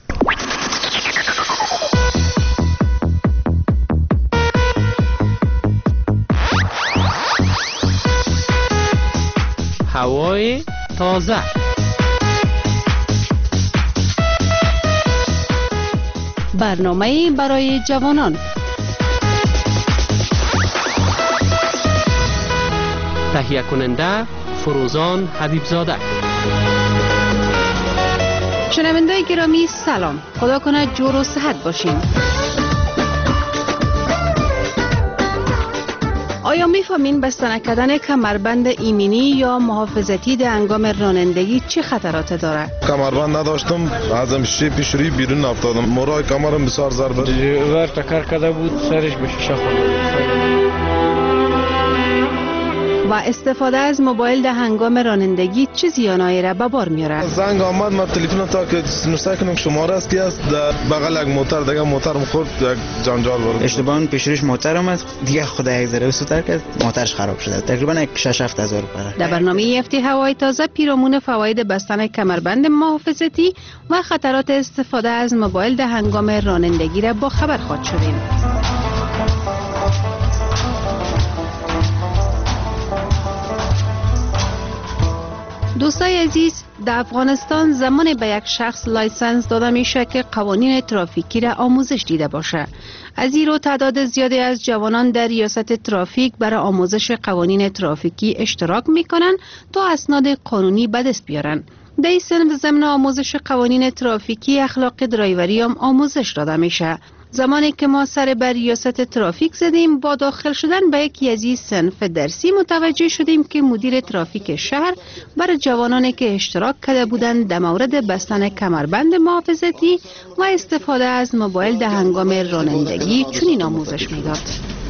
هوای تازه. برنامه برای جوانان. تهیه کننده فروزان حبیبزاده. شنونده گرامی سلام، خدا کنه جور و صحت باشین. آیا میفهمین بسته نکردن کمربند ایمنی یا محافظتی در هنگام رانندگی چه خطرات داره؟ کمربند نداشتم، ازم شیشه پیشروی بیرون افتادم. مرای کمرم بسیار ضربه داد. دریور تکر کرده بود، سرش به شیشه خورد. و استفاده از موبایل در هنگام رانندگی چه زیانایی را به بار میاره؟ زنگ آمد، من تلفن تا که نوشته کنم شماره است که است در بغل یک موتر دیگه موترم خورد، یک جنجال بود. اشتباهاً پیشرویش موتر اومد، دیگه خدا یک ذره سوتر کرد، موترش خراب شده. تقریبا 6-7 هزار روپیه. در برنامه هفته هوای تازه پیرامون فواید بستن کمربند محافظتی و خطرات استفاده از موبایل در هنگام رانندگی را با خبر خواهد شدیم. دوستای عزیز، در افغانستان زمان به یک شخص لایسنس داده میشه که قوانین ترافیکی را آموزش دیده باشه. از این رو تعداد زیادی از جوانان در ریاست ترافیک برای آموزش قوانین ترافیکی اشتراک میکنن تا اسناد قانونی به دست بیارن. در این سن ضمن آموزش قوانین ترافیکی اخلاق درایوری هم آموزش داده میشه. زمانی که ما سر بر ریاست ترافیک زدیم، با داخل شدن به یکی از این صنف درسی متوجه شدیم که مدیر ترافیک شهر برای جوانانی که اشتراک کرده بودند در مورد بستن کمربند محافظتی و استفاده از موبایل در هنگام رانندگی چنین آموزش میداد.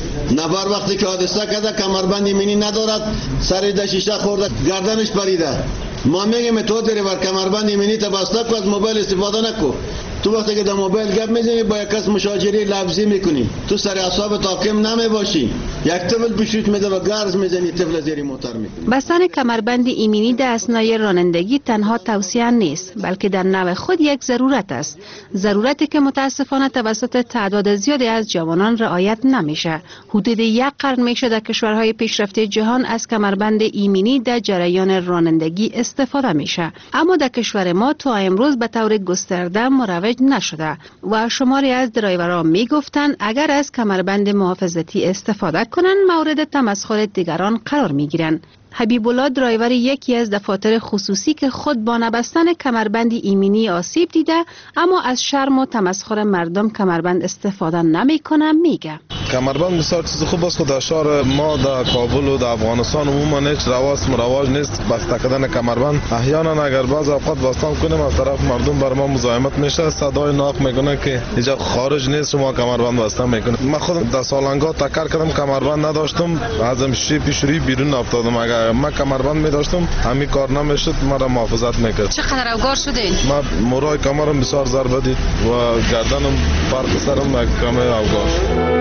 نفر وقتی که حادثه کرده کمربند ایمنی ندارد، سر در شیشه خورده، گردنش پریده، ما میگیم تو دریور کمربند ایمنی تا بسته کو، از موبایل استفاده نکو. تو وقتی که در موبایل گپ میزنی با یک کس مشاجره لفظی میکنی، تو سر اعصاب حاکم نمیباشی، یک طفل پیشت میده و گرز میزنی، طفل زیر موتور میکنی. بستن کمربند ایمنی در اثنای رانندگی تنها توصیه نیست، بلکه در نوع خود یک ضرورت است. ضرورتی که متاسفانه توسط تعداد زیادی از جوانان رعایت نمیشه. حدود یک قرن میشه در کشورهای پیشرفته جهان از کمربند ایمنی در جریان رانندگی استفاده میشه، اما در کشور ما تا امروز به طور گسترده مروج نشده و شماری از درایوران میگفتند اگر از کمربند محافظتی استفاده کنند مورد تمسخر دیگران قرار میگیرند. حبیب الله درایور یکی از دفاتر خصوصی که خود با نبستن کمربند ایمنی آسیب دیده اما از شرم و تمسخر مردم کمربند استفاده نمیکنه میگه کمربند بسیار چیز خوب است. در شهر ما در کابل و در افغانستان عموما هیچ رواج نیست بسته کردن کمربند. احیانا اگر بعض اوقات بستن کنیم از طرف مردم بر ما مزاحمت میشه، صدای ناق میکنه که اینجا خارج نیست شما کمربند بسته میکنید. من خودم در سالنگا تکر کردم کمربند نداشتم، از شیشه پیشروی بیرون افتادم. اگر من کمربند می داشتم همین کار نمیشد، مرا محافظت میکرد. چقدر اوگار شدین؟ من مرای کمرم بسیار ضربه دید و گردنم فرق سرم کم اوگار شد.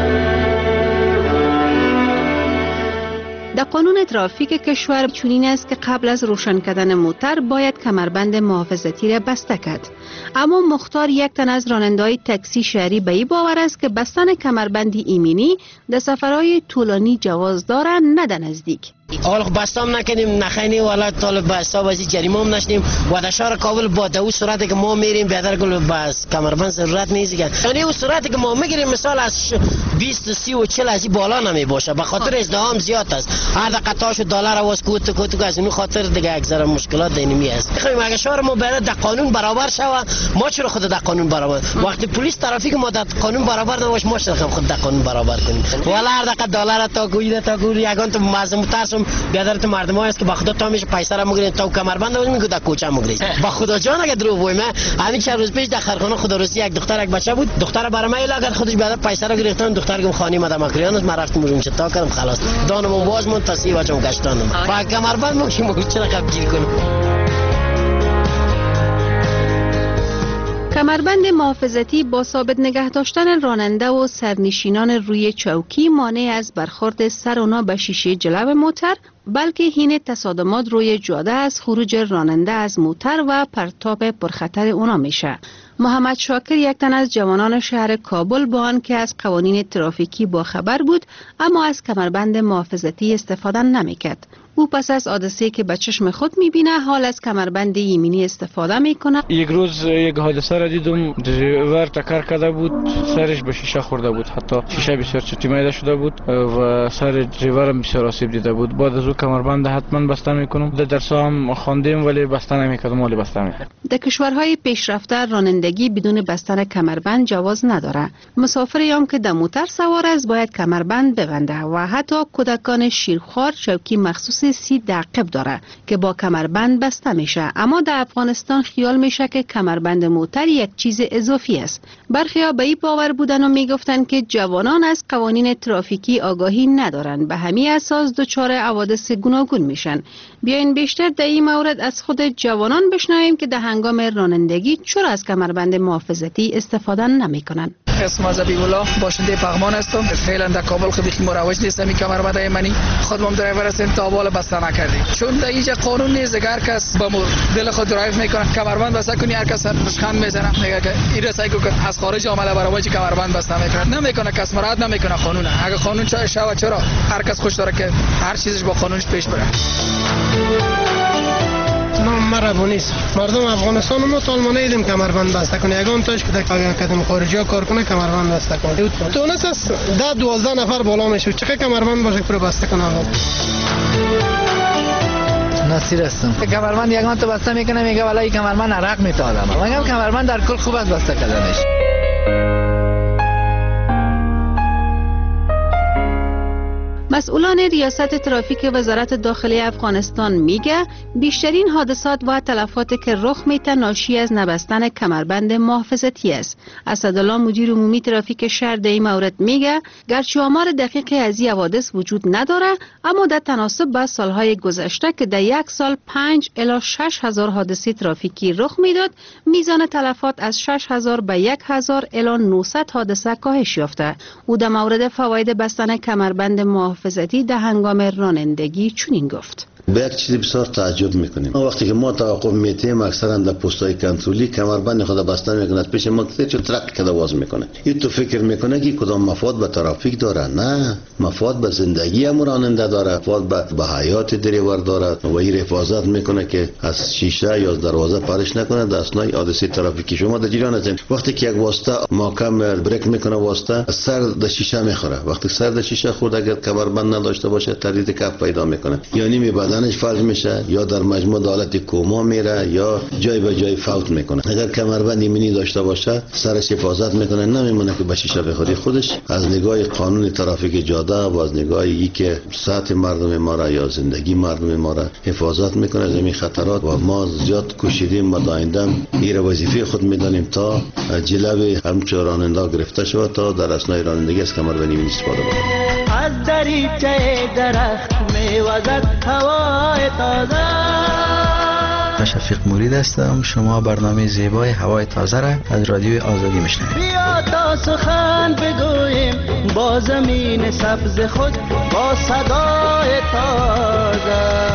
در قانون ترافیک کشور چنین است که قبل از روشن کردن موتر باید کمربند محافظتی را بسته کرد. اما مختار یک تن از راننده‌های تاکسی شهری به این باور است که بستن کمربند ایمنی در سفرهای طولانی جواز دارد نه در نزدیک. اول بستم نکنیم نخینی ولی طالب بستا بازی جریمه هم نشنیم و در شهر کابل با دو صورتی که ما میریم بهتر گل بس کمربند ضرورت نیست. یعنی اون صورتی که ما میگیریم مثال از 20 30 و 40 از این بالا نمی باشه به خاطر ازدحام زیاد است. هر دقیقه تاشو دلار واس کوت از این خاطر دیگه اکثر مشکلات دینمی است. میخوایم اگه شهر ما باید در قانون برابر شود، ما چرا خود در قانون برابر وقتی پلیس ترافیک ما در قانون برابر نباشه ما چرا خود در قانون برابر کنیم؟ ولی هر دقیقه دلار تا گوی یگان تو مازم ترسم بیادرت مردم هست که با خدا تا میشه پیسه را مگیرین تا کمربند رو میگه در کوچه مگیرید. با خدا جان اگه دروغ بگم همین چند روز پیش در خرخانه خدا روسی یک دختر یک بچه بود، دختر برام اگر خودش بیادر پیسه را گرفتن، دختر گم خانی مدام اکریان ما رفتم اونجا چتا کردم خلاص دانم باز من تصیب بچم گشتانم با کمربند مگه چرا قبول کنم. کمربند محافظتی با ثابت نگه داشتن راننده و سرنشینان روی چوکی مانع از برخورد سر اونا به شیشه جلو موتر، بلکه حین تصادمات روی جاده از خروج راننده از موتر و پرتاب پرخطر اونا میشه. محمد شاکر یک تن از جوانان شهر کابل با آنکه از قوانین ترافیکی با خبر بود اما از کمربند محافظتی استفاده نمیکرد. او پس از حادثه‌ای که به چشم خود میبینه حال از کمربند ایمنی استفاده میکنه. یک روز یک حادثه را دیدم، دریور تکر کرده بود، سرش به شیشه خورده بود، حتی شیشه بسیار چوتی میده شده بود و سر دریور بسیار آسیب دیده بود. بعد از او کمربند حتما بسته میکنم. در درس هم خواندیم ولی بسته نمیکردم ولی بسته میکردم. در کشورهای پیشرفته رانندگی بدون بستن کمربند جواز نداره. مسافری هم که در موتر سوار است باید کمربند ببنده و حتی کودکان شیرخوار چوکی مخصوص 30 دقیقه داره که با کمربند بسته میشه. اما در افغانستان خیال میشه که کمربند موتر یک چیز اضافی است. برخیا به این باور بودن و میگفتن که جوانان از قوانین ترافیکی آگاهی ندارن، به همین اساس دچار حوادث گوناگون میشن. بیاین بیشتر در این مورد از خود جوانان بشنویم که در هنگام رانندگی چرا از کمربند محافظتی استفاده نمیکنن. اسم از حبیب الله باشنده پغمان هستم. فعلا در کابل خیلی مروج نیست می کمربند ایمنی. خودم درایور هستم تا بالا بسته نکردیم چون در اینجا قانون نیست. اگر کس با دل خود درایو میکنه کمربند بسته کنی هر کس خند میزنه میگه که این رسای که از خارج آمده برای کمربند بسته میکنه نمیکنه، کس مراد نمیکنه قانون. اگه قانون چرا هر کس خوش داره که هر چیزش با قانونش پیش بره. ربو نیست. مردم افغانستان ما تا ما ندیدیم کمربند بسته کنه. یگان تاش که اگر کدام خارجی ها کار کنه کمربند بسته کنه. تونس است 10-12 نفر بالا میشه. چقدر کمربند باشه که بسته کنه؟ نصیر هستم. کمربند یگان تو بسته میکنه میگه والله این کمربند عرق میتادم. میگم کمربند در کل خوب است بسته کردنش. مسئولان ریاست ترافیک وزارت داخلی افغانستان میگه بیشترین حادثات و تلفات که رخ میده ناشی از نبستن کمربند محافظتی است. اسدالله مدیر عمومی ترافیک شهر در این مورد میگه گرچه آمار دقیقی از این حوادث وجود نداره اما در تناسب با سالهای گذشته که در یک سال 5 الی 6 هزار حادثه ترافیکی رخ میداد میزان تلفات از 6,000 به 1,000 الی 900 حادثه کاهش یافته. او در مورد فواید بستن کمربند محافظتی در هنگام رانندگی چنین گفت: به یک چیزی بسیار تعجب میکنیم. وقتی که ما توقف میتیم اکثرا در پست‌های کنترلی کمربند خود بسته میکنه، پیش ما چه ترک کده واز میکنه. این تو فکر میکنه که کدام مفاد به ترافیک داره؟ نه، مفاد به زندگی هم راننده داره، مفاد به حیات دریور داره و این حفاظت میکنه که از شیشه یا دروازه پرش نکنه در اثنای حادثه ترافیکی. شما در جریان هستین وقتی که یک واسطه محکم بریک میکنه واسطه سر در شیشه میخوره، وقتی سر در شیشه خورد اگر کمربند نداشته باشه تردید کف پیدا میکنه، یعنی بدنش فلج میشه یا در مجموع حالت کوما میره یا جای به جای فوت میکنه. اگر کمربند ایمنی داشته باشه سرش حفاظت میکنه، نمیمونه که به شیشه بخوری. خودش از نگاه قانون ترافیک جاده و از نگاه ای که صحت مردم ما را یا زندگی مردم ما را حفاظت میکنه از این خطرات و ما زیاد کوشیدیم و دائما این وظیفه خود میدانیم تا جلوی همچون راننده گرفته شود تا در اثنای رانندگی از کمربند ایمنی استفاده بکنه. از دریچه درخت میوزد هوای تازه. شفیق مرید هستم. شما برنامه زیبای هوای تازه را از رادیوی آزادی میشنوید. بیا تا سخن بگوییم با زمین سبز خود با صدای تازه.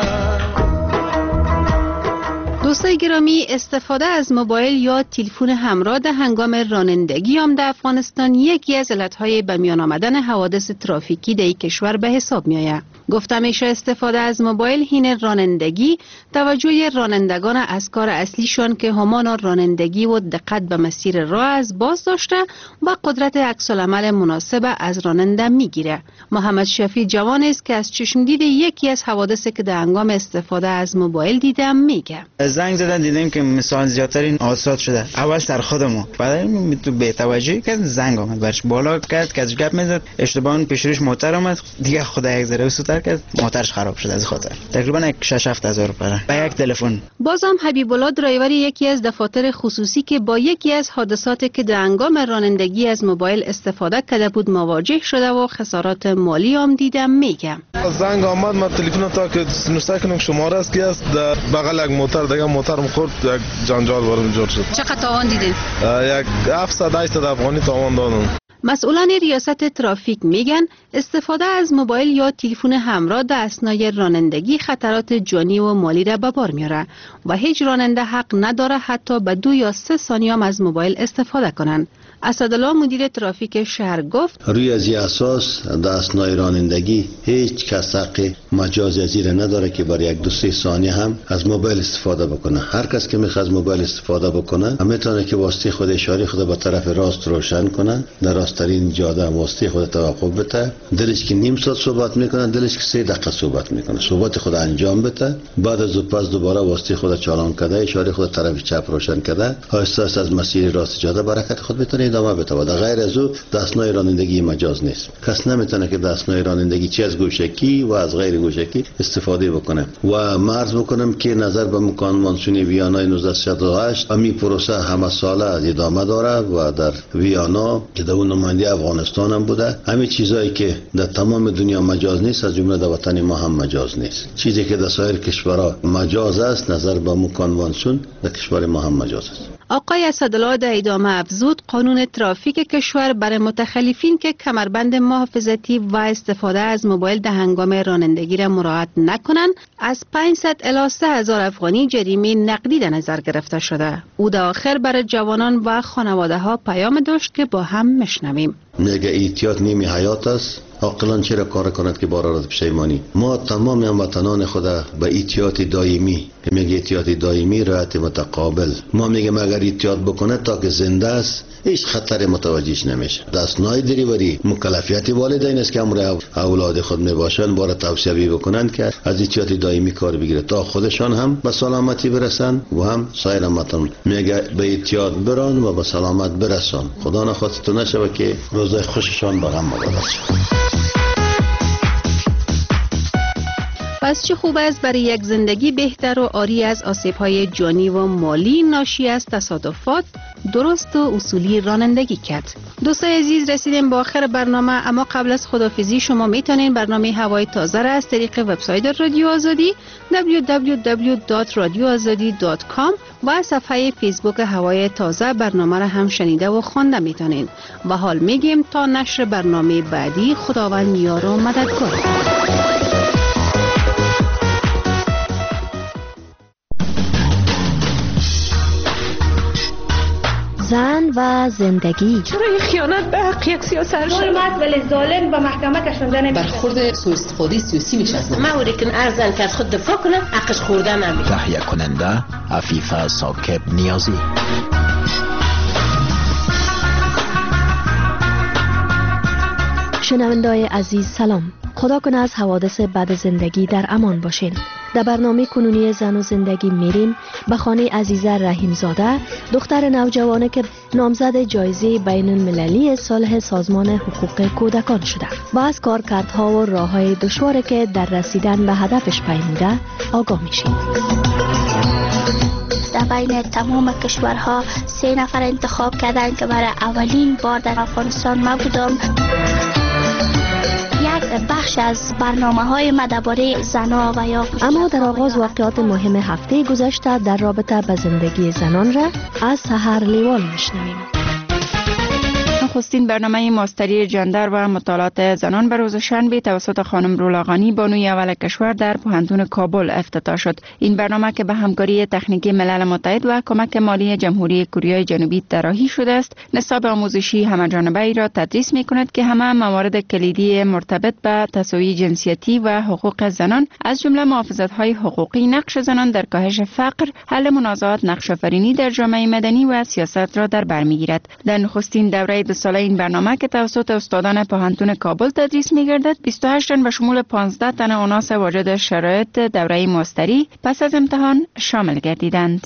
دوستای گرامی، استفاده از موبایل یا تلفن همراه در هنگام رانندگی هم در افغانستان یکی از علتهای به میان آمدن حوادث ترافیکی در این کشور به حساب می آید. گفته میشه استفاده از موبایل حین رانندگی توجه رانندگان از کار اصلیشان که همان رانندگی و دقت به مسیر راه از باز داشته و قدرت عکس العمل مناسب از راننده میگیره. محمد شفیع جوان است که از چشم دید یکی از حوادثی که در هنگام استفاده از موبایل دیدم میگه. زنگ زدن دیدیم که مثلا زیادترین حادثات شده. اول سر خودمون بعد تو بی توجهی که زنگ اومد برش بالا کرد که از گپ میزد اشتباهاً پیش روش موتر اومد دیگه خدا یک ذره سوتر کرد موترش خراب شد از خاطر تقریبا 6-7 هزار روپیه با یک تلفن. بازم حبیب الله درایور یکی از دفاتر خصوصی که با یکی از حادثاتی که در هنگام رانندگی از موبایل استفاده کرده بود مواجه شده و خسارات مالی هم دیدم میگه. زنگ آمد ما تلفن تا که نوشته کنم شماره است که است در بغل یک موتر دیگه موترم خورد یک جنجال برام جور شد. چقدر تاوان دیدین؟ یک 700-800 افغانی تاوان دادم. مسئولان ریاست ترافیک میگن استفاده از موبایل یا تلفن همراه در اثنای رانندگی خطرات جانی و مالی را به بار میاره و هیچ راننده حق نداره حتی به 2 یا 3 ثانیه هم از موبایل استفاده کنند. اسدالله مدیر ترافیک شهر گفت روی از این اساس در اثنای رانندگی هیچ کس حق مجازی از این نداره که برای 1-2-3 ثانیه هم از موبایل استفاده بکنه. هر کس که میخواد از موبایل استفاده بکنه میتونه که واسطه خود اشاره خود به طرف راست روشن کنه، در راستترین جاده واسطه خود توقف بده، دلش که نیم ساعت صحبت میکنه دلش که 3 دقیقه صحبت میکنه، صحبت خود انجام بده، بعد از پس دوباره واسطه خود چالان کرده اشاره خود طرف چپ روشن کرده آهسته از مسیر راست جاده برکت خود بتونه ادامه بده. در غیر از او در اثنای رانندگی مجاز نیست. کس نمیتونه که در اثنای رانندگی چه از گوشکی و از غیر گوشکی استفاده بکنه. و مرز بکنم که نظر به قانون ویانا 1968 امی پروسه همه ساله ادامه داره و در ویانا که در نماینده افغانستان هم بوده همین چیزایی که در تمام دنیا مجاز نیست از جمله در وطن ما هم مجاز نیست. چیزی که در سایر کشورها مجاز است نظر به قانون در کشور ما هم مجاز است. آقای اسدالله در ادامه افزود قانون ترافیک کشور برای متخلفین که کمربند محافظتی و استفاده از موبایل در هنگام رانندگی را مراعات نکنند از 500 الی 3000 افغانی جریمه نقدی در نظر گرفته شده. او در آخر برای جوانان و خانواده ها پیام داشت که با هم میشنویم. میگه احتیاط نیمی حیات است. عاقلان چرا کار کند که بار آرد پشیمانی. ما تمام هموطنان خود به احتیاط دائمی، میگه احتیاط دائمی رعایت متقابل، ما میگم اگر احتیاط بکنه تا که زنده است هیچ خطر متوجهش نمیشه. دستنای دریوری مکلفیت والدین است که امر اولاد خود میباشند بار توصیه بکنند که از احتیاط دائمی کار بگیره تا خودشان هم به سلامتی برسن و هم سایر هموطنان. میگه به احتیاط بران و به سلامت برسان. خدا نخواست تو نشود که روزای خوششان به غم مبادله شود. پس چه خوب است برای یک زندگی بهتر و عاری از آسیب‌های جانی و مالی ناشی از تصادفات درست و اصولی رانندگی کرد. دوستای عزیز، رسیدیم با آخر برنامه، اما قبل از خداحافظی شما میتونین برنامه هوای تازه را از طریق وبسایت رادیو آزادی www.radioazadi.com و صفحه فیسبوک هوای تازه برنامه را هم شنیده و خوانده میتونین. و حال میگیم تا نشر برنامه بعدی، خداوند یار و مددگار. زن و زندگی. چرا این خیانت به حق یک سیاست شد؟ مرد ولی ظالم به محکمه کشونده نمیشه. برخورد سوء استفاده سیاسی میشه از ما اوری که ارزن که از خود دفاع کنه حقش خورده نمیشه. تهیه کننده عفیفه ساکب نیازی. شنونده‌های عزیز سلام. خدا کنه از حوادث بد زندگی در امان باشین. در برنامه کنونی زن و زندگی میریم به خانه عزیزه رحیمزاده، دختر نوجوانه که نامزد جایزه بین المللی صلح سازمان حقوق کودکان شده و از کارکردها و راههای دشواری که در رسیدن به هدفش پیموده آگاه میشیم. در بین تمام کشورها 3 نفر انتخاب کردن که برای اولین بار در افغانستان ما بودم. یک بخش از برنامه‌های ما درباره زنان و یا اما در آغاز واقعات مهم هفته گذشته در رابطه با زندگی زنان را از سحر لیوال میشنویم. نخستین برنامه ماستری جندر و مطالعات زنان به روز شنبه توسط خانم رولاغانی بانوی اول کشور در پوهنتون کابل افتتاح شد. این برنامه که به همکاری تکنیکی ملل متحد و کمک مالی جمهوری کره جنوبی طراحی شده است، نصاب آموزشی همه‌جانبه ای را تدریس می‌کند که همه موارد کلیدی مرتبط به تساوی جنسیتی و حقوق زنان از جمله محافظت‌های حقوقی، نقش زنان در کاهش فقر، حل منازعات، نقش‌آفرینی در جامعه مدنی و سیاست را در بر می‌گیرد. در نخستین دوره ساله این برنامه که توسط استادان پوهنتون کابل تدریس می‌گردد، 28 تن به شمول 15 تن عناصر واجد شرایط دوره ماستری پس از امتحان شامل گردیدند.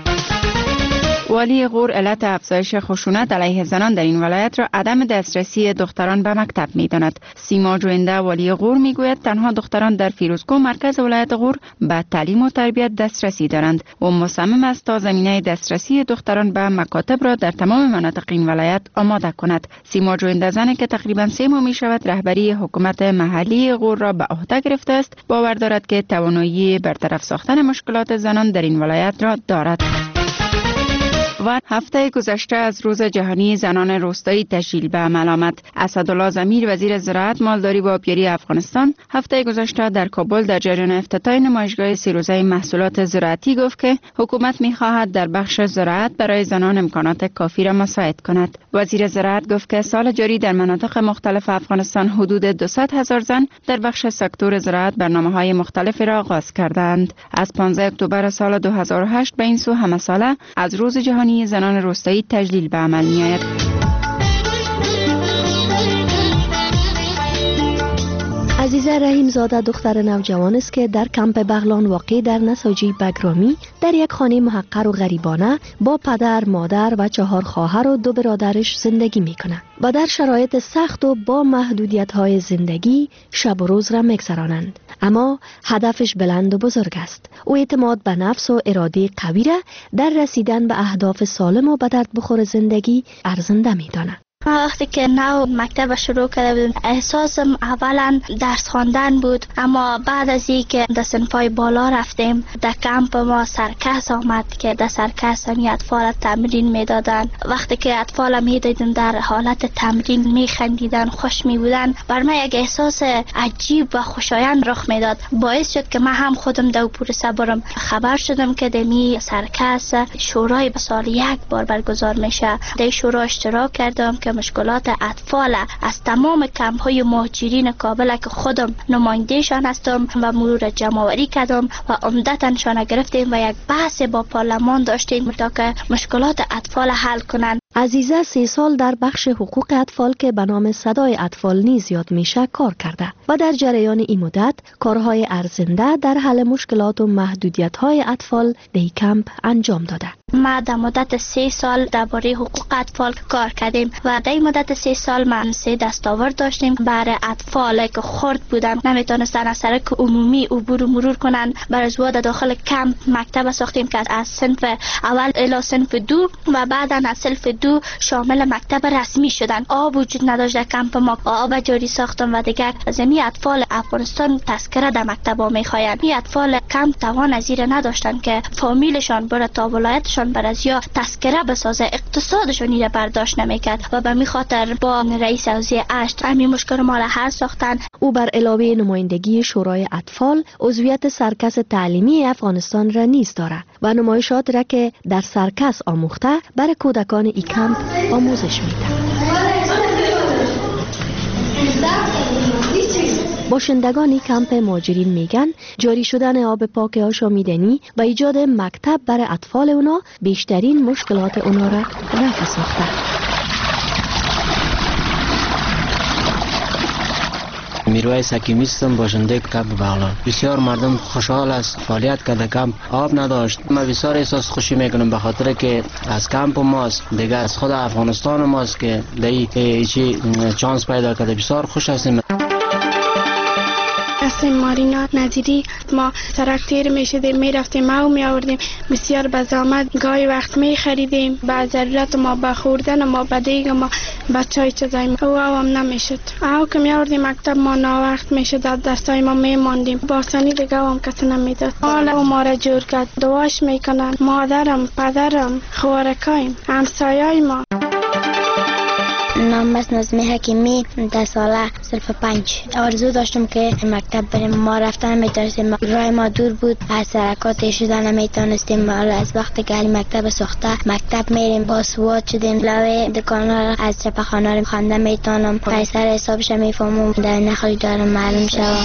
والی غور علت افزایش خشونت علیه زنان در این ولایت را عدم دسترسی دختران به مکتب می‌داند. سیما جوینده والی غور می‌گوید تنها دختران در فیروزکوه مرکز ولایت غور به تعلیم و تربیت دسترسی دارند و مصمم است تا زمینه دسترسی دختران به مکاتب را در تمام مناطق این ولایت آماده کند. سیما جوینده زنی که تقریباً 3 ماه می‌شود رهبری حکومت محلی غور را به عهده گرفته است، باور دارد که توانایی برطرف ساختن مشکلات زنان در این ولایت را دارد. و هفته گذشته از روز جهانی زنان روستایی تشکیل به عمل آمد. اسدالله ضمیر وزیر زراعت، مالداری و آبیاری افغانستان هفته گذشته در کابل در جریان افتتاح نمایشگاه 3 روزه محصولات زراعتی گفت که حکومت می‌خواهد در بخش زراعت برای زنان امکانات کافی را مساعد کند. وزیر زراعت گفت که سال جاری در مناطق مختلف افغانستان حدود 200,000 زن در بخش سکتور زراعت برنامه‌های مختلفی را آغاز کردند. از 15 اکتبر سال 2008 به این سو همه ساله از روز جهانی زنان روستایی تجلیل به عمل می آید. عزیزه رحیمزاده دختر نوجوان است که در کمپ بغلان واقع در نساجی بگرامی در یک خانه محقر و غریبانه با پدر، مادر و 4 خواهر و 2 برادرش زندگی میکنه و در شرایط سخت و با محدودیت‌های زندگی شب و روز را میگذرانند. اما هدفش بلند و بزرگ است. او اعتماد به نفس و اراده قوی را در رسیدن به اهداف سالم و به درد بخور زندگی ارزنده میداند. وقتی که نو مکتب شروع کرده بودم احساسم اولا درس خواندن بود، اما بعد از اینکه در صنفای بالا رفتیم در کمپ ما سرکس آمد که در سرکس هم اطفال تمرین میدادن. وقتی که اطفال میدیدن در حالت تمرین میخندیدن، خوش میبودن، بر من یک احساس عجیب و خوشایند رخ میداد. باعث شد که من هم خودم دو پروسه برم. خبر شدم که دمی سرکس شورای به سال 1 بار برگزار میشه. در شورا اشتراک کردم که مشکلات اطفال از تمام کمپ های مهاجرین کابل که خودم نمایندهشان هستم و مرور جمع‌آوری کردم و عمدتاًشان گرفتیم و یک بحث با پارلمان داشتیم تا که مشکلات اطفال حل کنند. عزیزه 3 سال در بخش حقوق اطفال که به نام صدای اطفال نیز یاد میشه کار کرده و در جریان این مدت کارهای ارزنده در حل مشکلات و محدودیت‌های اطفال در کمپ انجام داده. ما در مدت 3 سال درباره حقوق اطفال کار کردیم و در مدت 3 سال من 3 دستاورد داشتیم برای اطفال که خرد بودن، نمیتونستن از سرک عمومی عبور و مرور کنن. برای از داخل کمپ مکتب ساختیم که از صنف اول الی صنف 2 و بعدا از صنف 2 شامل مکتب رسمی شدن. آب وجود نداشت در کمپ ما، آب جاری ساختم و دیگر از این اطفال افغانستان تذکره در مکتبا میخواین. این اطفال کمپ توان ازیر نداشتن که فامیلشان بره تا ولایتشان برازیا تذکره بسازه، اقتصادشون ایره برداشت نمیکرد و به می خاطر با رئیس حوزه 8 همین مشکل ما را حل ساختن. او بر علاوه نمایندگی شورای اطفال عضویت سرکس تعلیمی افغانستان را نیز داره و نمایشات را که در سرکس آموخته برای کودکان ای کمپ آموزش میده. باشندگان کمپ مهاجرین میگن جاری شدن آب پاک آشامیدنی و ایجاد مکتب برای اطفال اونا بیشترین مشکلات اونا را رفع ساخته. میرویس حکیمی هستم، باشنده کمپ بغلان. بسیار مردم خوشحال است فعالیت کرده. کمپ آب نداشت. من بسیار احساس خوشی میکنم به خاطر که از کمپ ماست، دیگه از خود افغانستان ماست که در چی چانس پیدا کرده. بسیار خوش هستیم. اسم مارینا نظیری. ما سرک تیر میشدیم میرفتیم او میآوردیم، بسیار به زحمت گاهی وقت میخریدیم به ضرورت ما، به خوردن ما، به دیگه ما، به چای چیزای او هم نمیشد. او که میآوردیم مکتب ما ناوقت میشد، از درسای ما میماندیم، با آسانی دیگه هم کسی نمیداد. حالا ما را جور کرد، دعاش میکنن مادرم، پدرم، خوارکایم، همسایای ما. نام است نظمی حکیمی، 10 ساله، صرف 5. آرزو داشتم که مکتب بریم، ما رفتن نمیتونستیم، راه ما دور بود، از سرکات شدن نمیتونستیم. حالا از وقت که مکتب ساخته مکتب میریم، با سواد شدیم، لوه دکانا از چپخانه رو خونده میتونم، قیصر حسابش میفهمم، در نخلی دارم معلوم شوم.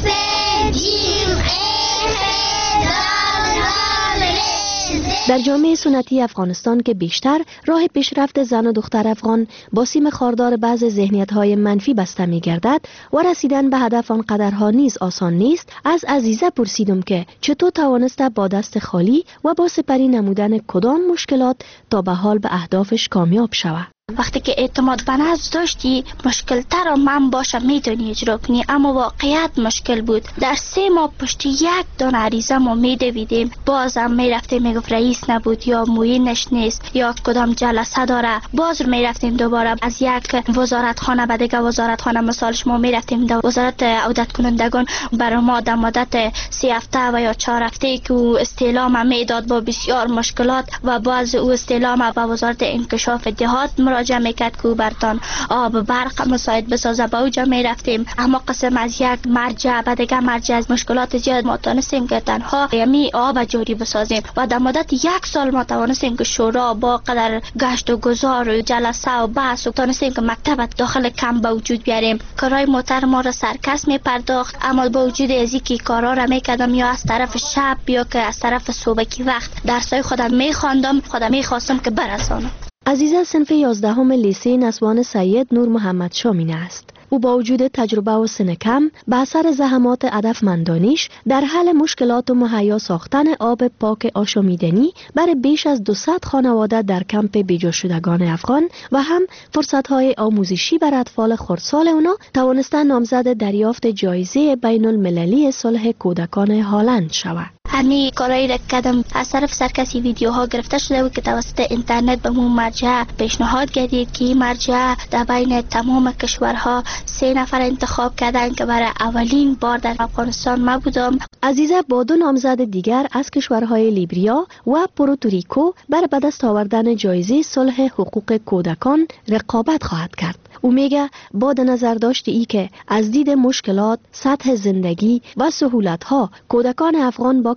در جامعه سنتی افغانستان که بیشتر راه پیشرفت زن و دختر افغان با سیم خاردار بعض ذهنیت‌های منفی بسته می‌گردد و رسیدن به هدف آنقدرها نیز آسان نیست، از عزیزه پرسیدم که چطور توانسته با دست خالی و با سپری نمودن کدام مشکلات تا به حال به اهدافش کامیاب شود. وقتی که اعتماد به نفس داشتی مشکل تر من باشه میتونی اجرا کنی، اما واقعیت مشکل بود. در 3 ماه پشت 1 دانه عریضه ما میدویدیم، بازم میرفتیم میگفت رئیس نبود یا معینش نیست یا کدام جلسه داره، باز میرفتیم دوباره از یک وزارتخانه به دیگه وزارتخانه. مثالش ما میرفتیم در وزارت عودت کنندگان، برای ما در مدت 3 هفته و یا 4 هفته که او استعلام میداد با بسیار مشکلات و باز او استعلام به وزارت انکشاف دهات مراجعه میکرد که برتان آب برق مساعد بسازه. با اوجا میرفتیم، اما قسم از یک مرجع به دیگه مرجع از مشکلات زیاد ما تانستیم که تنها یمی آب جاری بسازیم و در مدت 1 سال ما توانستیم که شورا با قدر گشت و گذار و جلسه و بحث و تانستیم که مکتب داخل کمپ به وجود بیاریم. کارهای موتر ما را سرکس می پرداخت، اما با وجود ازی که کارا را میکردم یا از طرف شب یا که از طرف صبحی وقت درسای خودم میخواندم، خودم میخواستم که برسانم. عزیزه صنف 11 لیسه نسوان سید نور محمد شامینه است. او با وجود تجربه و سن کم به اثر زحمات هدفمندانیش در حل مشکلات و مهیا ساختن آب پاک آشامیدنی برای بیش از 200 خانواده در کمپ بیجا شدگان افغان و هم فرصت‌های آموزشی بر اطفال خردسال اونا توانستن نامزد دریافت جایزه بین المللی صلح کودکان هالند شود. همین کارایی را کردم. از طرف سرکسی ویدیوها گرفته شده بود که توسط اینترنت به مون مرجع پیشنهاد گردید که این مرجع در بین تمام کشورها 3 نفر انتخاب کردن که برای اولین بار در افغانستان ما بودم. عزیزه با 2 نامزد دیگر از کشورهای لیبریا و پروتوریکو برای به دست آوردن جایزه صلح حقوق کودکان رقابت خواهد کرد. او میگه با نظر داشت که از دید مشکلات، سطح زندگی و سهولت‌ها کودکان افغان با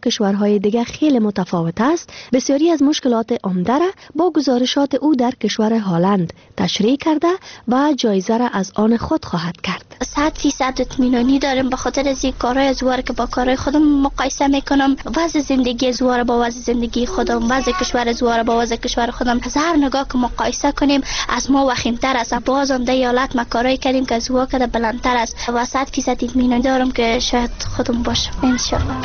کشورهای دیگر خیلی متفاوت است، بسیاری از مشکلات عمده را با گزارشات او در کشور هلند تشریح کرده و جایزه را از آن خود خواهد کرد. 100% اطمینانی دارم به خاطر از این کارهای زوار که با کارهای خودم مقایسه میکنم. وضع زندگی زوار با وضع زندگی خودم، وضع کشور زوار با وضع کشور خودم، از هر نگاه که مقایسه کنیم از ما وخیمتر است. بازم در ایالت ما کارهای کردیم که زوار کده بلندتر است و 100% اطمینانی دارم که شاید خودم باشم ان شاء الله.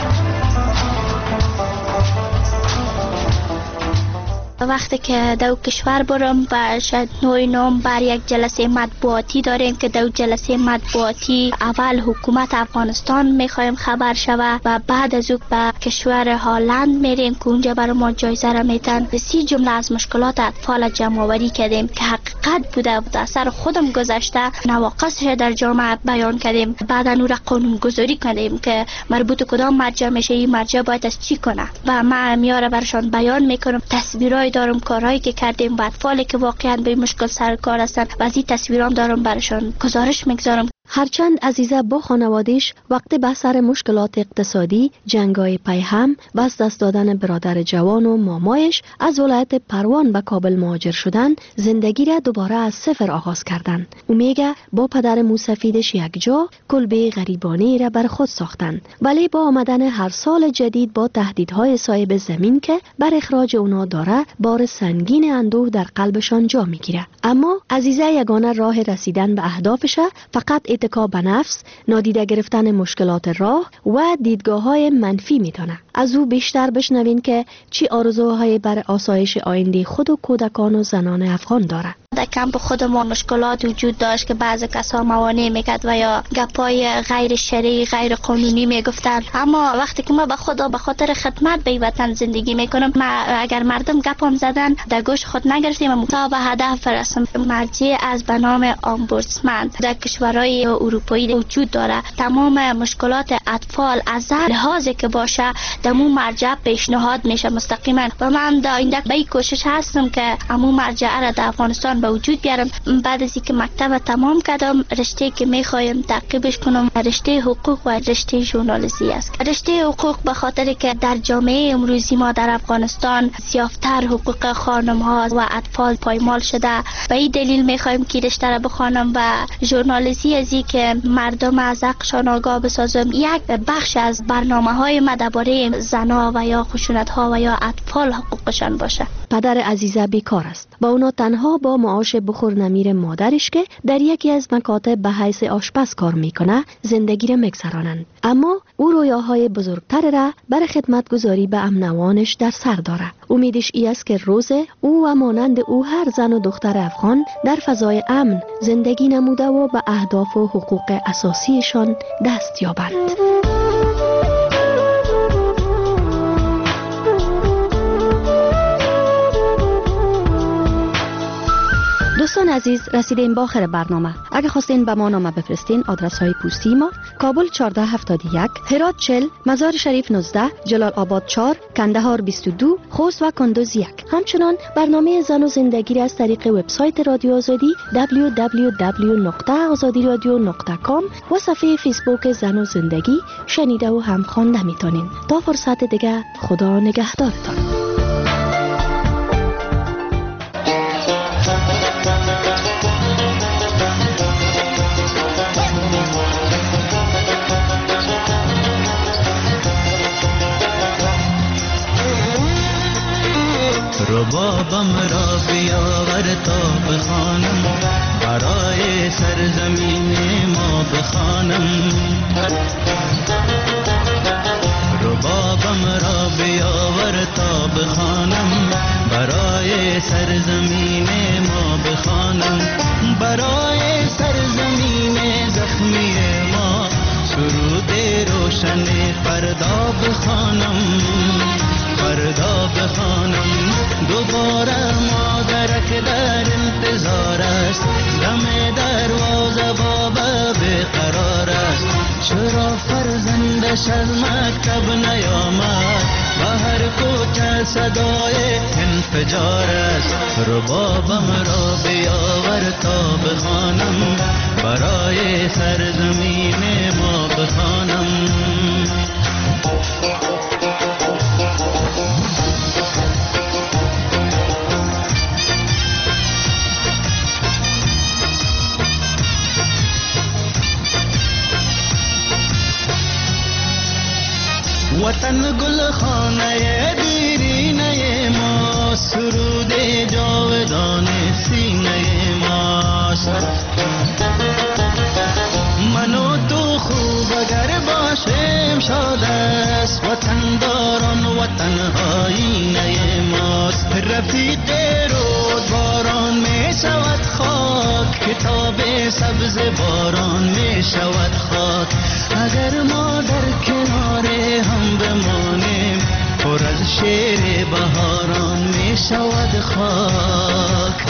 وقتی که دو کشور برم و شاید نوع نام بر یک جلسه مطبوعاتی داریم که دو جلسه مطبوعاتی اول حکومت افغانستان میخوایم خبر شوه و بعد از او به کشور هلند میریم که اونجا برای ما جایزه را میتن. 30 جمله از مشکلات اطفال جمع آوری کردیم که حقیقت بوده و اثر خودم گذشته، نواقصش در جامعه بیان کردیم. بعد اون را قانون گذاری کردیم که مربوط کدام مرجع میشه، این مرجع باید از چی کنه و من میاره برشان بیان میکنم. تصویرای دارم کارهایی که کردیم با اطفالی که واقعا به مشکل سر کار هستن و از این تصویرام دارم برشان گزارش میگذارم. هرچند عزیزه با خانواده‌اش وقتی به سر مشکلات اقتصادی، جنگ‌های پیهم و از دست دادن برادر جوان و مامایش از ولایت پروان به کابل مهاجر شدن، زندگی را دوباره از صفر آغاز کردند. او میگه با پدر موسفیدش یک جا کلبه غریبانه را بر خود ساختند، ولی با آمدن هر سال جدید با تهدیدهای صاحب زمین که بر اخراج اونا داره، بار سنگین اندوه در قلبشان جا میگیره. اما عزیزه یگانه راه رسیدن به اهدافش فقط اتکا به نفس، نادیده گرفتن مشکلات راه و دیدگاه‌های منفی می‌دانه. از او بیشتر بشنوین که چی آرزوهای بر آسایش آینده خود و کودکان و زنان افغان داره. در کمپ خودمون مشکلات وجود داشت که بعضی کسا موانع میکرد و یا گپای غیر شرعی غیر قانونی میگفتن، اما وقتی که ما به خدا به خاطر خدمت به وطن زندگی میکنم، ما اگر مردم گپام زدن در گوش خود نگرفتیم تا به هدف برسیم. مرجع از به نام آمبودسمن در کشورهای اروپایی وجود داره. تمام مشکلات اطفال از لحاظی که باشه در مو مرجع پیشنهاد میشه مستقیما و من در آینده به کوشش هستم که امو مرجع را در افغانستان به وجود بیارم. بعد از اینکه مکتب تمام کردم، رشته که میخوایم تعقیبش کنم رشته حقوق و رشته ژورنالیستی است. رشته حقوق به خاطر که در جامعه امروزی ما در افغانستان زیادتر حقوق خانم ها و اطفال پایمال شده، به این دلیل میخوایم که رشته را بخوانم و ژورنالیستی ازی که مردم از حقشان آگاه بسازم. یک بخش از برنامه‌های ما درباره زنا و یا خشونت ها و یا اطفال حقوقشان باشه. پدر عزیزه بیکار است و اونا تنها با معاش بخور نمیر مادرش که در یکی از مکاتب به حیث آشپز کار میکنه زندگی را میگذرانند. اما او رویاهای بزرگتر را برای خدمت گذاری به امنوانش در سر داره. امیدش ای است که روز او و مانند او هر زن و دختر افغان در فضای امن زندگی نموده و به اهداف و حقوق اساسیشان دست یابند. دوستان عزیز، رسیدیم به آخر برنامه. اگه خواستین به ما نامه بفرستین، آدرس های پستی ما: کابل 1471، هرات 40، مزار شریف 19، جلال آباد 4، کندهار 22، خوست و کندوز 1. همچنان برنامه زن و زندگی را از طریق وبسایت رادیو آزادی www.azadiradio.com و صفحه فیسبوک زن و زندگی شنیده و هم خوانده میتونین. تا فرصت دیگه، خدا نگهدارتان. ربابم را بیاور تا بخوانم، برای سرزمین ما بخوانم. ربابم را بیاور تا بخوانم، برای سرزمین ما بخوانم. برای سرزمین زخمی ما سرود روشن فردا بخوانم، فردا بخوانم. دوباره مادرک در انتظار است، دم دروازه بابا بیقرار است. چرا فرزندش از مکتب نیامد؟ به هر کوچه صدای انفجار است. ربابم را بیاور تا بخوانم، برای سرزمین ما بخوانم. گل خانه دیرینه ما، سرود جاودان سینه ماست. من و تو خوب اگر باشیم شاد است، وطن داران وطن آینه ماست. رفیق رودباران می شود خاک، کتاب سبز باران می شود خاک. اگر ما در کنار هم بمانیم، پر از شعر بهاران می شود خاک.